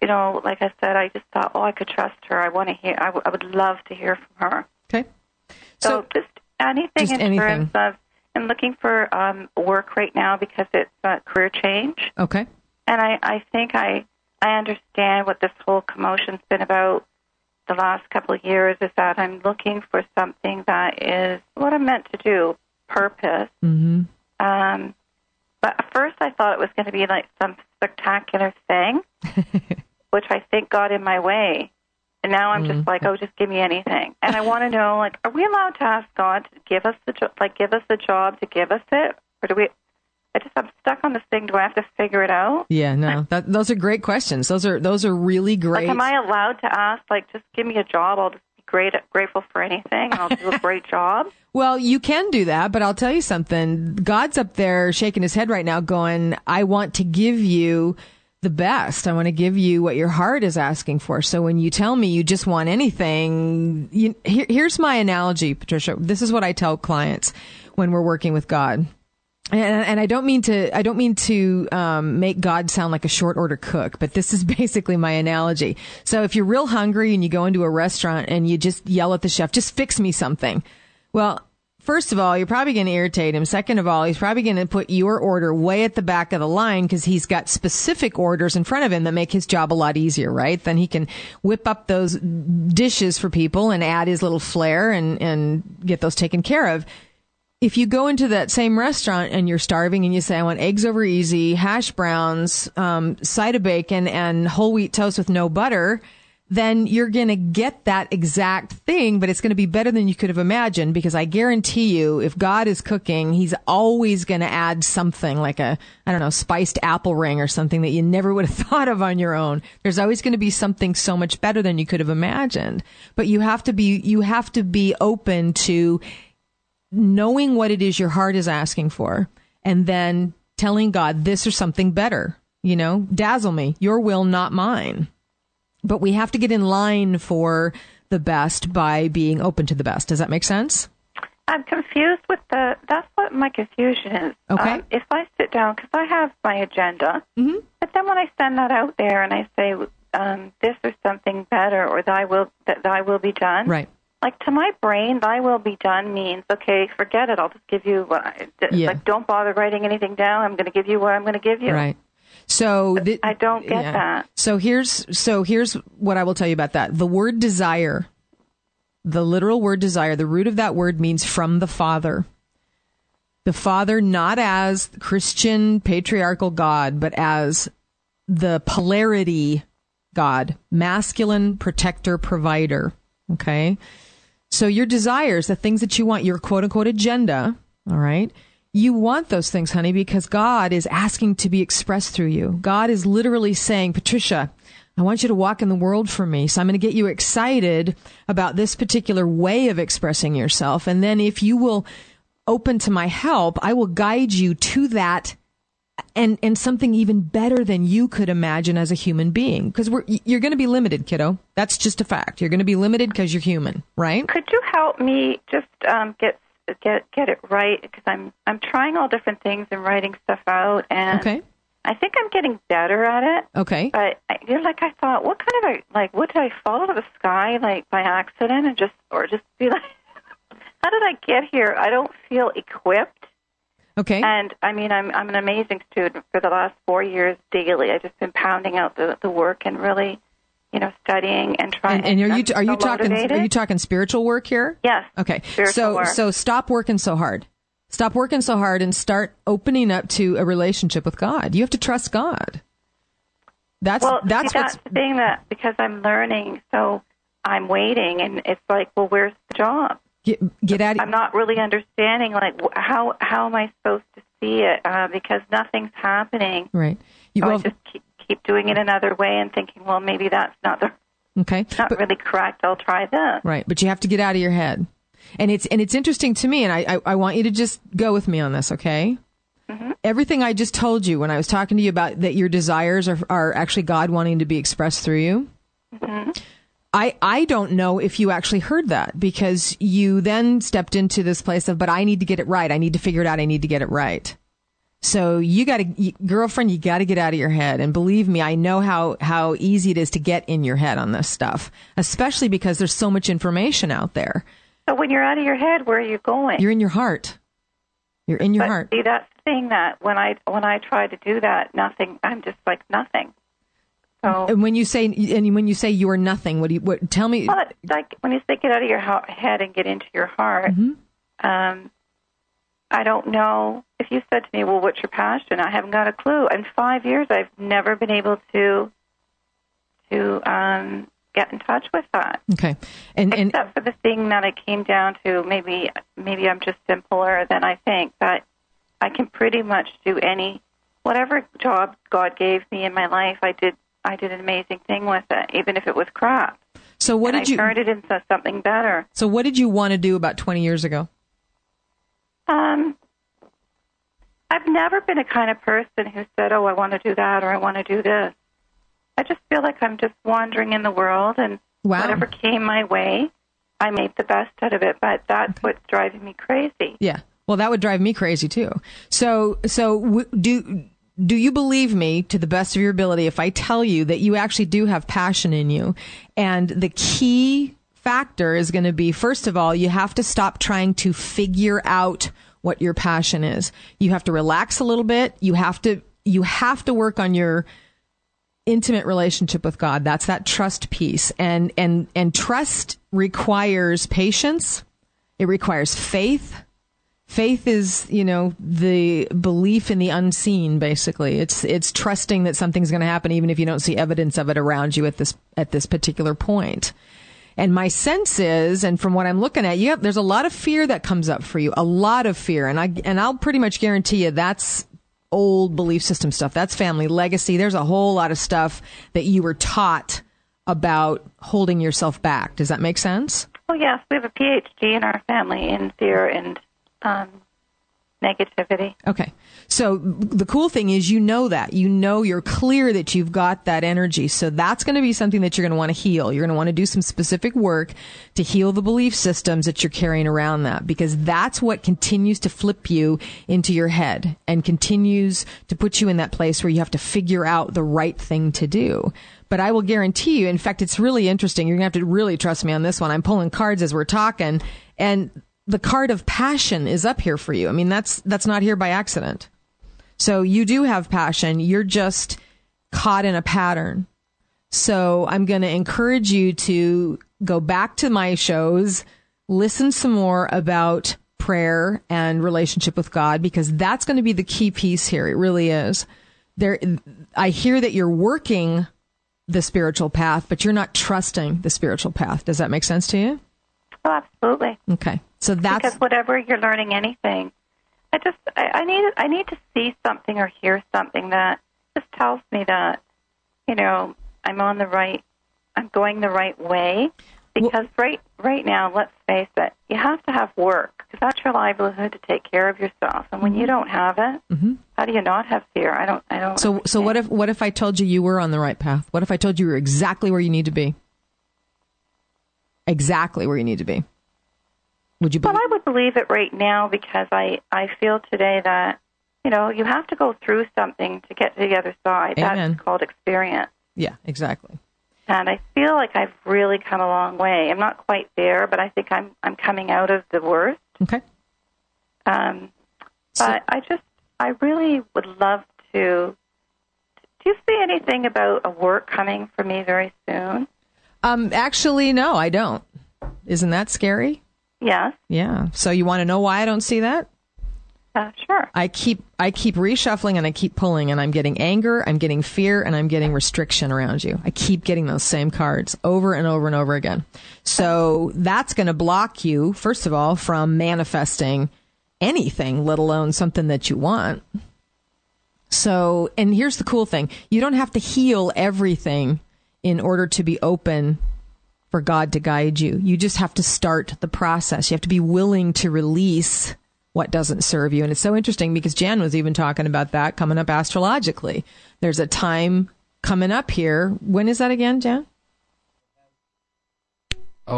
Speaker 8: you know, like I said, I just thought, oh, I could trust her. I want to hear. I, w- I would love to hear from her.
Speaker 2: Okay.
Speaker 8: So,
Speaker 2: So
Speaker 8: just anything
Speaker 2: just
Speaker 8: in
Speaker 2: anything.
Speaker 8: terms of, I'm looking for um, work right now because it's a career change.
Speaker 2: Okay.
Speaker 8: And I, I think I, I understand what this whole commotion's been about the last couple of years, is that I'm looking for something that is what I'm meant to do, purpose.
Speaker 2: Mm-hmm.
Speaker 8: Um, but at first I thought it was going to be like some spectacular thing, which I think got in my way. And now I'm
Speaker 2: Mm-hmm.
Speaker 8: just like, oh, just give me anything. And I want to know, like, are we allowed to ask God to give us the jo- like give us the job to give us it, or do we? I just I'm stuck on this thing. Do I have to figure it out?
Speaker 2: Yeah, no, that, those are great questions. Those are those are really great.
Speaker 8: Like, am I allowed to ask, like, just give me a job? I'll just be great, grateful for anything. I'll do a great job.
Speaker 2: Well, you can do that, but I'll tell you something. God's up there shaking his head right now going, I want to give you the best. I want to give you what your heart is asking for. So when you tell me you just want anything, you, here, here's my analogy, Patricia. This is what I tell clients when we're working with God. And, and I don't mean to, I don't mean to um, make God sound like a short order cook, but this is basically my analogy. So if you're real hungry and you go into a restaurant and you just yell at the chef, just fix me something. Well, first of all, you're probably going to irritate him. Second of all, he's probably going to put your order way at the back of the line because he's got specific orders in front of him that make his job a lot easier, right? Then he can whip up those dishes for people and add his little flair and, and get those taken care of. If you go into that same restaurant and you're starving and you say, I want eggs over easy, hash browns, um, side of bacon, and whole wheat toast with no butter, then you're going to get that exact thing, but it's going to be better than you could have imagined, because I guarantee you, if God is cooking, he's always going to add something like a, I don't know, spiced apple ring or something that you never would have thought of on your own. There's always going to be something so much better than you could have imagined. But you have to be, you have to be open to knowing what it is your heart is asking for, and then telling God, this or something better, you know, dazzle me, your will, not mine. But we have to get in line for the best by being open to the best. Does that make sense?
Speaker 8: I'm confused with the, that's what my confusion is.
Speaker 2: Okay.
Speaker 8: Um, if I sit down, because I have my agenda,
Speaker 2: Mm-hmm.
Speaker 8: but then when I send that out there and I say, um, this or something better, or thy will, that thy will be done.
Speaker 2: Right.
Speaker 8: Like, to my brain, thy will be done means, okay, forget it. I'll just give you, uh,
Speaker 2: Yeah.
Speaker 8: like, don't bother writing anything down. I'm going to give you what I'm going to give you.
Speaker 2: Right. So th-
Speaker 8: I don't get
Speaker 2: yeah.
Speaker 8: that.
Speaker 2: So here's so here's what I will tell you about that. The word desire, the literal word desire, the root of that word means from the Father. The Father, not as Christian patriarchal God, but as the polarity God, masculine protector provider. Okay. So your desires, the things that you want, your quote unquote agenda, all right, you want those things, honey, because God is asking to be expressed through you. God is literally saying, Patricia, I want you to walk in the world for me. So I'm going to get you excited about this particular way of expressing yourself. And then if you will open to my help, I will guide you to that and, and something even better than you could imagine as a human being. Because we're, you're going to be limited, kiddo. That's just a fact. You're going to be limited because you're human, right?
Speaker 8: Could you help me just um, get get get it right? Because I'm I'm trying all different things and writing stuff out, and
Speaker 2: Okay.
Speaker 8: I think I'm getting better at it.
Speaker 2: Okay.
Speaker 8: But I, you know, like I thought, what kind of a like? What did I fall out of the sky like by accident and just or just be like, how did I get here? I don't feel equipped.
Speaker 2: Okay.
Speaker 8: And I mean, I'm I'm an amazing student for the last four years daily. I've just been pounding out the the work and really, you know, studying and trying.
Speaker 2: And, and are you
Speaker 8: I'm
Speaker 2: are you
Speaker 8: so
Speaker 2: talking
Speaker 8: motivated.
Speaker 2: are you talking spiritual work here?
Speaker 8: Yes.
Speaker 2: Okay.
Speaker 8: Spiritual
Speaker 2: So
Speaker 8: work.
Speaker 2: so stop working so hard. Stop working so hard and start opening up to a relationship with God. You have to trust God. That's
Speaker 8: Well,
Speaker 2: that's
Speaker 8: see,
Speaker 2: what's
Speaker 8: that's the thing, that because I'm learning, so I'm waiting, and it's like, well, where's the job?
Speaker 2: get get out.
Speaker 8: I'm not really understanding, like, wh- how how am I supposed to see it? Uh, because nothing's happening.
Speaker 2: Right. You
Speaker 8: So
Speaker 2: well,
Speaker 8: I just keep, keep doing it another way and thinking, well, maybe that's not the
Speaker 2: okay.
Speaker 8: not
Speaker 2: But-
Speaker 8: really correct. I'll try this.
Speaker 2: Right, but you have to get out of your head. And it's and it's interesting to me, and I, I, I want you to just go with me on this, okay?
Speaker 8: Mm-hmm.
Speaker 2: Everything I just told you when I was talking to you about that your desires are, are actually God wanting to be expressed through you,
Speaker 8: Mm-hmm.
Speaker 2: I, I don't know if you actually heard that, because you then stepped into this place of, but I need to get it right. I need to figure it out. I need to get it right. So you got to, girlfriend, you got to get out of your head. And believe me, I know how, how easy it is to get in your head on this stuff, especially because there's so much information out there.
Speaker 8: So when you're out of your head, where are you going?
Speaker 2: You're in your heart. You're in your
Speaker 8: but
Speaker 2: heart.
Speaker 8: See, that's the thing that when I when I try to do that, nothing. I'm just like nothing. So
Speaker 2: and when you say and when you say you are nothing, what do you? What? Tell me.
Speaker 8: Well, it's like when you say get out of your ho- head and get into your heart.
Speaker 2: Mm-hmm.
Speaker 8: Um, I don't know. If you said to me, "Well, what's your passion?" I haven't got a clue. In five years, I've never been able to to um, get in touch with that.
Speaker 2: Okay, and and
Speaker 8: except for the thing that I came down to, maybe maybe I'm just simpler than I think, but I can pretty much do any whatever job God gave me in my life. I did I did an amazing thing with it, even if it was crap.
Speaker 2: So what
Speaker 8: and
Speaker 2: did
Speaker 8: I
Speaker 2: you
Speaker 8: turned it into something better?
Speaker 2: So what did you want to do about twenty years ago?
Speaker 8: Um, I've never been a kind of person who said, "Oh, I want to do that" or "I want to do this." I just feel like I'm just wandering in the world, and
Speaker 2: wow.
Speaker 8: whatever came my way, I made the best out of it. But that's okay. What's driving me crazy.
Speaker 2: Yeah, well, that would drive me crazy too. So, so w- do do you believe me to the best of your ability if I tell you that you actually do have passion in you, and the key factor is going to be, first of all, you have to stop trying to figure out what your passion is. You have to relax a little bit. You have to you have to work on your intimate relationship with God. That's that trust piece. And, and, and trust requires patience. It requires faith. Faith is, you know, the belief in the unseen, basically. It's, it's trusting that something's going to happen even if you don't see evidence of it around you at this, at this particular point. And my sense is, and from what I'm looking at, you have, there's a lot of fear that comes up for you, a lot of fear. And I, and I'll pretty much guarantee you that's old belief system stuff. That's family legacy. There's a whole lot of stuff that you were taught about holding yourself back. Does that make sense?
Speaker 8: Oh, yes. We have a P H D in our family in fear and um, negativity.
Speaker 2: Okay. So the cool thing is you know that. You know you're clear that you've got that energy. So that's going to be something that you're going to want to heal. You're going to want to do some specific work to heal the belief systems that you're carrying around that, because that's what continues to flip you into your head and continues to put you in that place where you have to figure out the right thing to do. But I will guarantee you, in fact, it's really interesting. You're going to have to really trust me on this one. I'm pulling cards as we're talking, and the card of passion is up here for you. I mean, that's that's not here by accident. So you do have passion. You're just caught in a pattern. So I'm going to encourage you to go back to my shows, listen some more about prayer and relationship with God, because that's going to be the key piece here. It really is. There, I hear that you're working the spiritual path, but you're not trusting the spiritual path. Does that make sense to you?
Speaker 8: Oh, absolutely.
Speaker 2: Okay. So that's
Speaker 8: because whatever you're learning, anything, I just I, I need I need to see something or hear something that just tells me that, you know, I'm on the right, I'm going the right way. Because well, right right now, let's face it, you have to have work, because that's your livelihood to take care of yourself. And when you don't have it,
Speaker 2: mm-hmm.
Speaker 8: how do you not have fear? I don't I don't.
Speaker 2: So
Speaker 8: understand.
Speaker 2: so what if what if I told you you were on the right path? What if I told you you were exactly where you need to be? Exactly where you need to be. Would you believe?
Speaker 8: Well, I would believe it right now, because I, I feel today that, you know, you have to go through something to get to the other side.
Speaker 2: Amen.
Speaker 8: That's called experience.
Speaker 2: Yeah, exactly.
Speaker 8: And I feel like I've really come a long way. I'm not quite there, but I think I'm I'm coming out of the worst.
Speaker 2: Okay.
Speaker 8: Um,
Speaker 2: So-
Speaker 8: but I just, I really would love to. Do you see anything about a work coming for me very soon?
Speaker 2: Um, actually, no, I don't. Isn't that scary?
Speaker 8: Yes.
Speaker 2: Yeah. So you want to know why I don't see that?
Speaker 8: Uh, sure.
Speaker 2: I keep I keep reshuffling and I keep pulling, and I'm getting anger, I'm getting fear, and I'm getting restriction around you. I keep getting those same cards over and over and over again. So that's going to block you, first of all, from manifesting anything, let alone something that you want. So, and here's the cool thing. You don't have to heal everything in order to be open for God to guide you. You just have to start the process. You have to be willing to release what doesn't serve you. And it's so interesting because Jan was even talking about that coming up astrologically. There's a time coming up here. When is that again, Jan?
Speaker 4: Oh,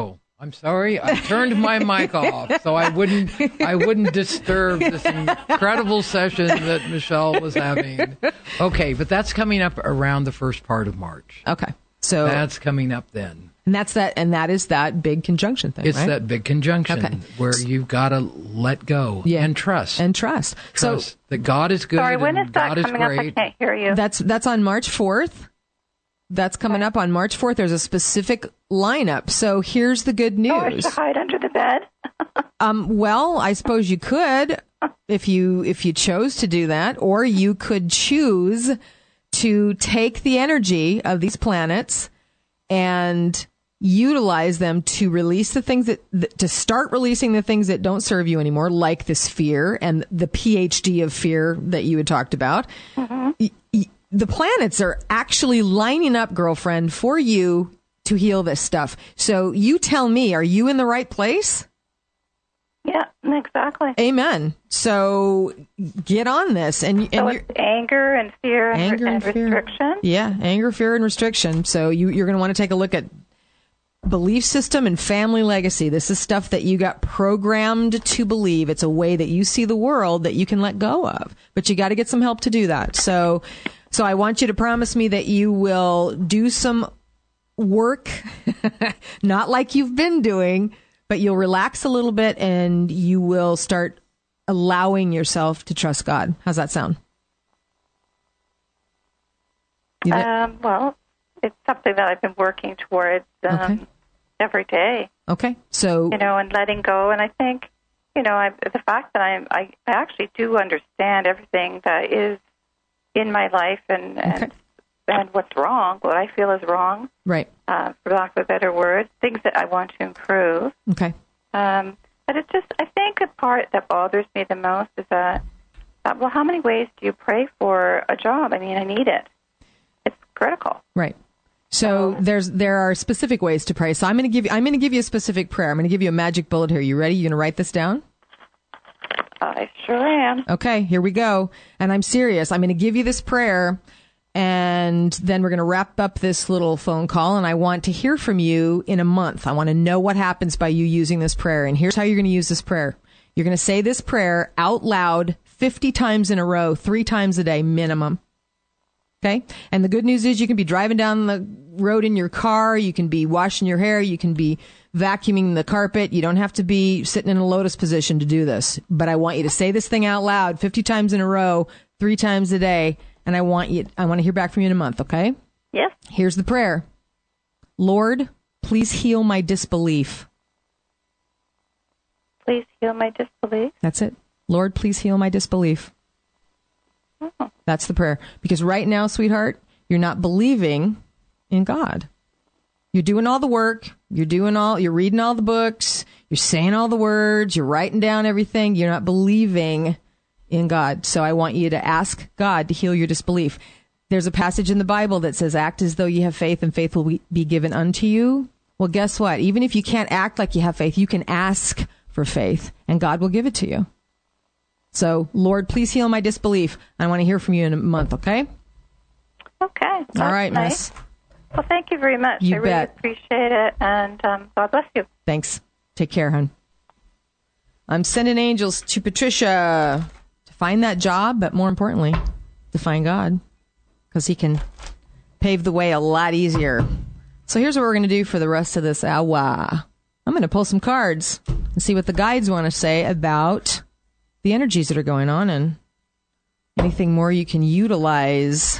Speaker 4: I'm sorry, I turned my mic off so I wouldn't I wouldn't disturb this incredible session that Michelle was having. Okay, but that's coming up around the first part of March.
Speaker 2: Okay. So
Speaker 4: that's coming up then.
Speaker 2: And that's that and that is that big conjunction thing,
Speaker 4: It's
Speaker 2: right?
Speaker 4: that big conjunction
Speaker 2: Okay.
Speaker 4: where you've got to let go
Speaker 2: Yeah.
Speaker 4: and trust.
Speaker 2: And trust.
Speaker 4: Trust
Speaker 2: So
Speaker 4: that God is good
Speaker 8: Sorry, when
Speaker 4: and
Speaker 8: is that
Speaker 4: God is
Speaker 8: coming up? I
Speaker 4: great.
Speaker 8: can't hear you.
Speaker 2: that's that's on March fourth. That's coming up on March fourth. There's a specific lineup. So here's the good
Speaker 8: Oh, I
Speaker 2: news.
Speaker 8: should hide under the bed.
Speaker 2: Um, well, I suppose you could if you if you chose to do that, or you could choose to take the energy of these planets and utilize them to release the things that, that to start releasing the things that don't serve you anymore, like this fear and the P H D of fear that you had talked about.
Speaker 8: Mm-hmm.
Speaker 2: Y- y- the planets are actually lining up, girlfriend, for you to heal this stuff. So you tell me, are you in the right place?
Speaker 8: Yeah, exactly.
Speaker 2: Amen. So get on this, and and
Speaker 8: So
Speaker 2: you're,
Speaker 8: it's anger and fear and,
Speaker 2: anger and,
Speaker 8: and
Speaker 2: fear.
Speaker 8: restriction.
Speaker 2: Yeah, anger, fear, and restriction. So you you're going to want to take a look at belief system and family legacy. This is stuff that you got programmed to believe. It's a way that you see the world that you can let go of, but you got to get some help to do that. So, so I want you to promise me that you will do some work, not like you've been doing, but you'll relax a little bit and you will start allowing yourself to trust God. How's that sound? You know-
Speaker 8: Um, well, it's something that I've been working towards um,
Speaker 2: Okay.
Speaker 8: every day,
Speaker 2: okay. So,
Speaker 8: you know, and letting go. And I think, you know, I, the fact that I'm, I, I actually do understand everything that is in my life and, and,
Speaker 2: Okay.
Speaker 8: and what's wrong, what I feel is wrong,
Speaker 2: right.
Speaker 8: uh, for lack of a better word, things that I want to improve.
Speaker 2: Okay.
Speaker 8: Um, but it's just, I think the part that bothers me the most is that, uh, well, how many ways do you pray for a job? I mean, I need it. It's critical.
Speaker 2: Right. So there's there are specific ways to pray. So I'm going to give you I'm going to give you a specific prayer. I'm going to give you a magic bullet here. You ready? You going to write this down?
Speaker 8: I sure am.
Speaker 2: Okay, here we go. And I'm serious. I'm going to give you this prayer, and then we're going to wrap up this little phone call, and I want to hear from you in a month. I want to know what happens by you using this prayer. And here's how you're going to use this prayer. You're going to say this prayer out loud fifty times in a row, three times a day minimum. Okay? And the good news is you can be driving down the road in your car. You can be washing your hair. You can be vacuuming the carpet. You don't have to be sitting in a lotus position to do this. But I want you to say this thing out loud fifty times in a row, three times a day. And I want you, I want to hear back from you in a month. Okay?
Speaker 8: Yes.
Speaker 2: Here's the prayer. Lord, please heal my disbelief.
Speaker 8: Please heal my disbelief.
Speaker 2: That's it. Lord, please heal my disbelief.
Speaker 8: Oh.
Speaker 2: That's the prayer. Because right now, sweetheart, you're not believing in God. You're doing all the work. You're doing all, you're reading all the books. You're saying all the words. You're writing down everything. You're not believing in God. So I want you to ask God to heal your disbelief. There's a passage in the Bible that says, act as though you have faith and faith will be given unto you. Well, guess what? Even if you can't act like you have faith, you can ask for faith and God will give it to you. So, Lord, please heal my disbelief. I want to hear from you in a month, okay?
Speaker 8: Okay. That's
Speaker 2: All right,
Speaker 8: nice.
Speaker 2: miss.
Speaker 8: Well, thank you very much.
Speaker 2: You
Speaker 8: I really
Speaker 2: bet.
Speaker 8: appreciate it, and um, God bless you.
Speaker 2: Thanks. Take care, hon. I'm sending angels to Patricia to find that job, but more importantly, to find God, because he can pave the way a lot easier. So here's what we're going to do for the rest of this hour. I'm going to pull some cards and see what the guides want to say about the energies that are going on and anything more you can utilize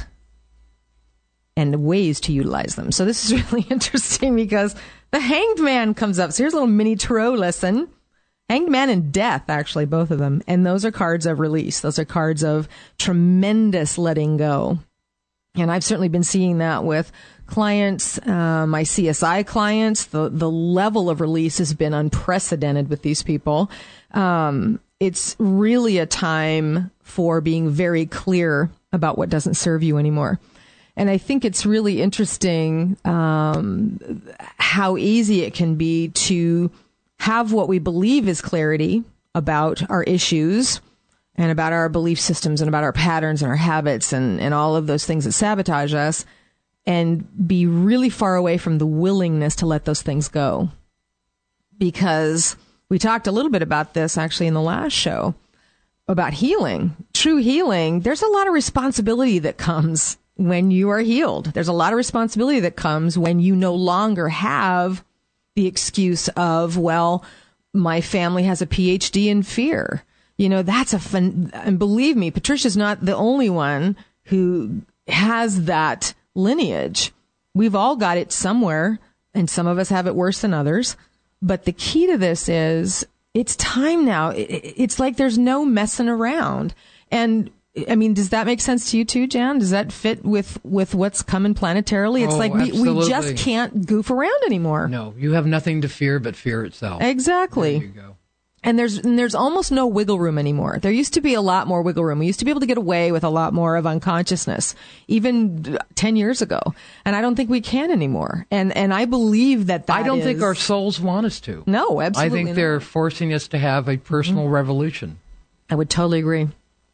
Speaker 2: and ways to utilize them. So this is really interesting because the Hanged Man comes up. So here's a little mini tarot lesson. Hanged Man and Death, actually, both of them. And those are cards of release. Those are cards of tremendous letting go. And I've certainly been seeing that with clients, uh, my C S I clients. The, the level of release has been unprecedented with these people. Um, it's really a time for being very clear about what doesn't serve you anymore. And I think it's really interesting um, how easy it can be to have what we believe is clarity about our issues and about our belief systems and about our patterns and our habits and, and all of those things that sabotage us, and be really far away from the willingness to let those things go. because we talked a little bit about this actually in the last show about healing, true healing. There's a lot of responsibility that comes when you are healed. There's a lot of responsibility that comes when you no longer have the excuse of, well, my family has a P H D in fear. You know, that's a fun, and believe me, Patricia's not the only one who has that lineage. We've all got it somewhere, and some of us have it worse than others. But the key to this is it's time now. It's like there's no messing around. And I mean, does that make sense to you too, Jan? Does that fit with, with what's coming planetarily? It's
Speaker 4: Oh,
Speaker 2: like we, we
Speaker 4: absolutely.
Speaker 2: just can't goof around anymore.
Speaker 4: No, you have nothing to fear but fear itself.
Speaker 2: Exactly.
Speaker 4: There you go.
Speaker 2: And there's and there's almost no wiggle room anymore. There used to be a lot more wiggle room. We used to be able to get away with a lot more of unconsciousness, even ten years ago. And I don't think we can anymore. And and I believe that that
Speaker 4: I don't
Speaker 2: is-
Speaker 4: think our souls want us to.
Speaker 2: No, absolutely
Speaker 4: I think
Speaker 2: not.
Speaker 4: they're forcing us to have a personal revolution.
Speaker 2: I would totally agree.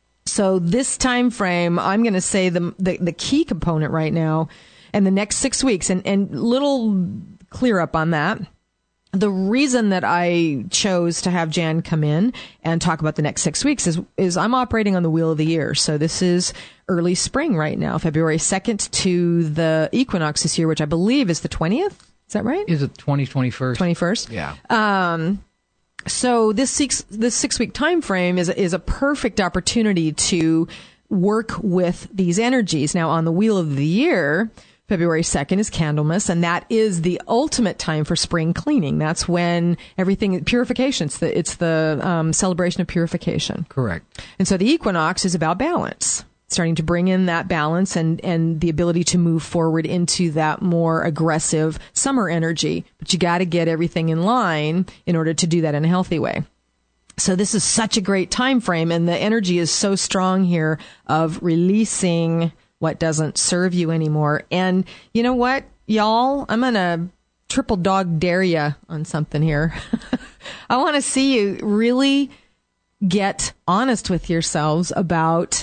Speaker 2: So this time frame, I'm going to say the, the the key component right now, and the next six weeks, and and little clear up on that. The reason that I chose to have Jan come in and talk about the next six weeks is, is I'm operating on the wheel of the year. So this is early spring right now, February second to the equinox this year, which I believe is the twentieth. Is that right?
Speaker 4: Is it twenty twenty-first?
Speaker 2: twenty-first.
Speaker 4: Yeah.
Speaker 2: Um, so this six, this six week time frame is, is a perfect opportunity to work with these energies. Now on the wheel of the year, February second is Candlemas, and that is the ultimate time for spring cleaning. That's when everything, purification, it's the, it's the um, celebration of purification.
Speaker 4: Correct.
Speaker 2: And so the equinox is about balance, starting to bring in that balance and, and the ability to move forward into that more aggressive summer energy. But you got to get everything in line in order to do that in a healthy way. So this is such a great time frame, and the energy is so strong here of releasing what doesn't serve you anymore. And you know what, y'all? I'm going to triple dog dare you on something here. I want to see you really get honest with yourselves about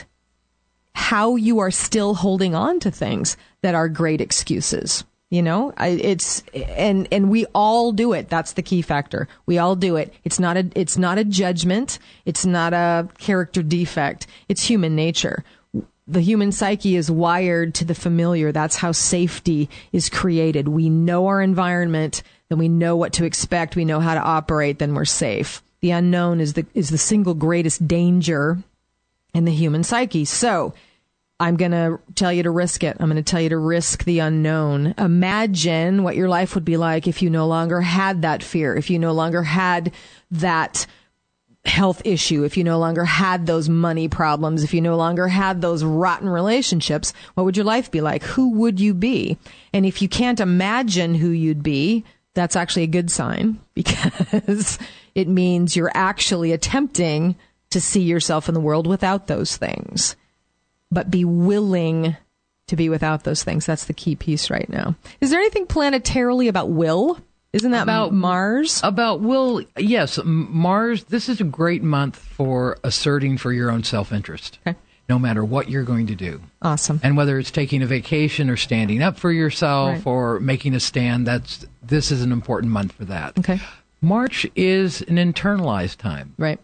Speaker 2: how you are still holding on to things that are great excuses. You know, I, it's, and, and we all do it. That's the key factor. We all do it. It's not a, it's not a judgment. It's not a character defect. It's human nature. The human psyche is wired to the familiar. That's how safety is created. We know our environment, then we know what to expect. We know how to operate, then we're safe. The unknown is the, is the single greatest danger in the human psyche. So I'm going to tell you to risk it. I'm going to tell you to risk the unknown. Imagine what your life would be like if you no longer had that fear, if you no longer had that health issue, if you no longer had those money problems, if you no longer had those rotten relationships. What would your life be like? Who would you be? And if you can't imagine who you'd be, that's actually a good sign, because it means you're actually attempting to see yourself in the world without those things. But be willing to be without those things. That's the key piece right now. Is there anything planetarily about will? Isn't that
Speaker 4: About
Speaker 2: Mars?
Speaker 4: About will, yes, M- Mars, this is a great month for asserting for your own self-interest,
Speaker 2: Okay.
Speaker 4: no matter what you're going to do.
Speaker 2: Awesome.
Speaker 4: And whether it's taking a vacation or standing up for yourself
Speaker 2: Right.
Speaker 4: or making a stand, that's this is an important month for that.
Speaker 2: Okay.
Speaker 4: March is an internalized time.
Speaker 2: Right.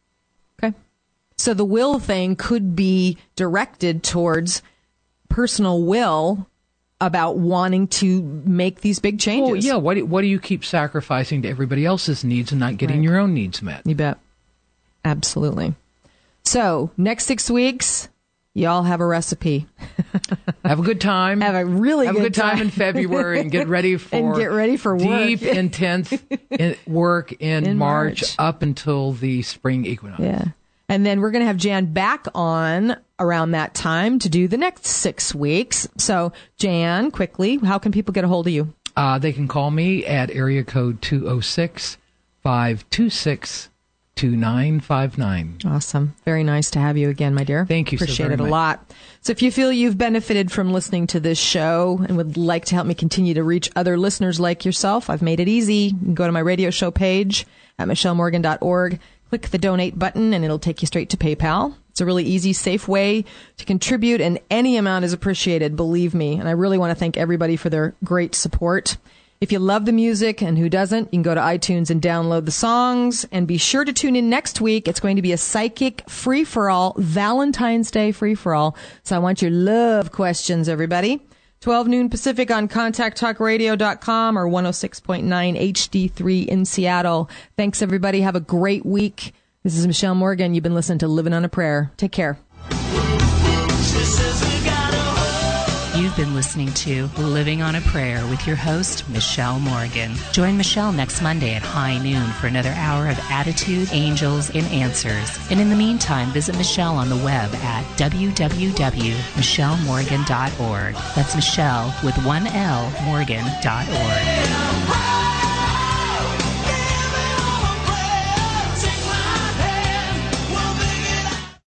Speaker 2: Okay. So the will thing could be directed towards personal will about wanting to make these big changes.
Speaker 4: Well, yeah, what do, what do you keep sacrificing to everybody else's needs and not getting
Speaker 2: Right.
Speaker 4: your own needs met?
Speaker 2: You bet. Absolutely. So next six weeks, y'all have a recipe.
Speaker 4: Have a good time.
Speaker 2: Have a really
Speaker 4: Have
Speaker 2: good
Speaker 4: a good time,
Speaker 2: time.
Speaker 4: in February and get ready for
Speaker 2: And get ready for work.
Speaker 4: deep, intense in, work in,
Speaker 2: In
Speaker 4: March,
Speaker 2: March.
Speaker 4: up until the spring equinox.
Speaker 2: Yeah. And then we're going to have Jan back on around that time to do the next six weeks. So, Jan, quickly, how can people get a hold of you?
Speaker 4: Uh, they can call me at area code two oh six, five two six, two nine five nine.
Speaker 2: Awesome. Very nice to have you again, my dear.
Speaker 4: Thank you so
Speaker 2: Appreciate
Speaker 4: very
Speaker 2: it a
Speaker 4: much.
Speaker 2: lot. So if you feel you've benefited from listening to this show and would like to help me continue to reach other listeners like yourself, I've made it easy. You can go to my radio show page at michelle morgan dot org. Click the donate button and it'll take you straight to PayPal. It's a really easy, safe way to contribute, and any amount is appreciated, believe me. And I really want to thank everybody for their great support. If you love the music, and who doesn't, you can go to iTunes and download the songs. And be sure to tune in next week. It's going to be a psychic free-for-all, Valentine's Day free-for-all. So I want your love questions, everybody. twelve noon Pacific on contact talk radio dot com or one oh six point nine H D three in Seattle. Thanks, everybody. Have a great week. This is Michelle Morgan. You've been listening to Living on a Prayer. Take care.
Speaker 1: You've been listening to Living on a Prayer with your host, Michelle Morgan. Join Michelle next Monday at high noon for another hour of attitude, angels, and answers. And in the meantime, visit Michelle on the web at w w w dot michelle morgan dot org. That's Michelle with one L, morgan dot org.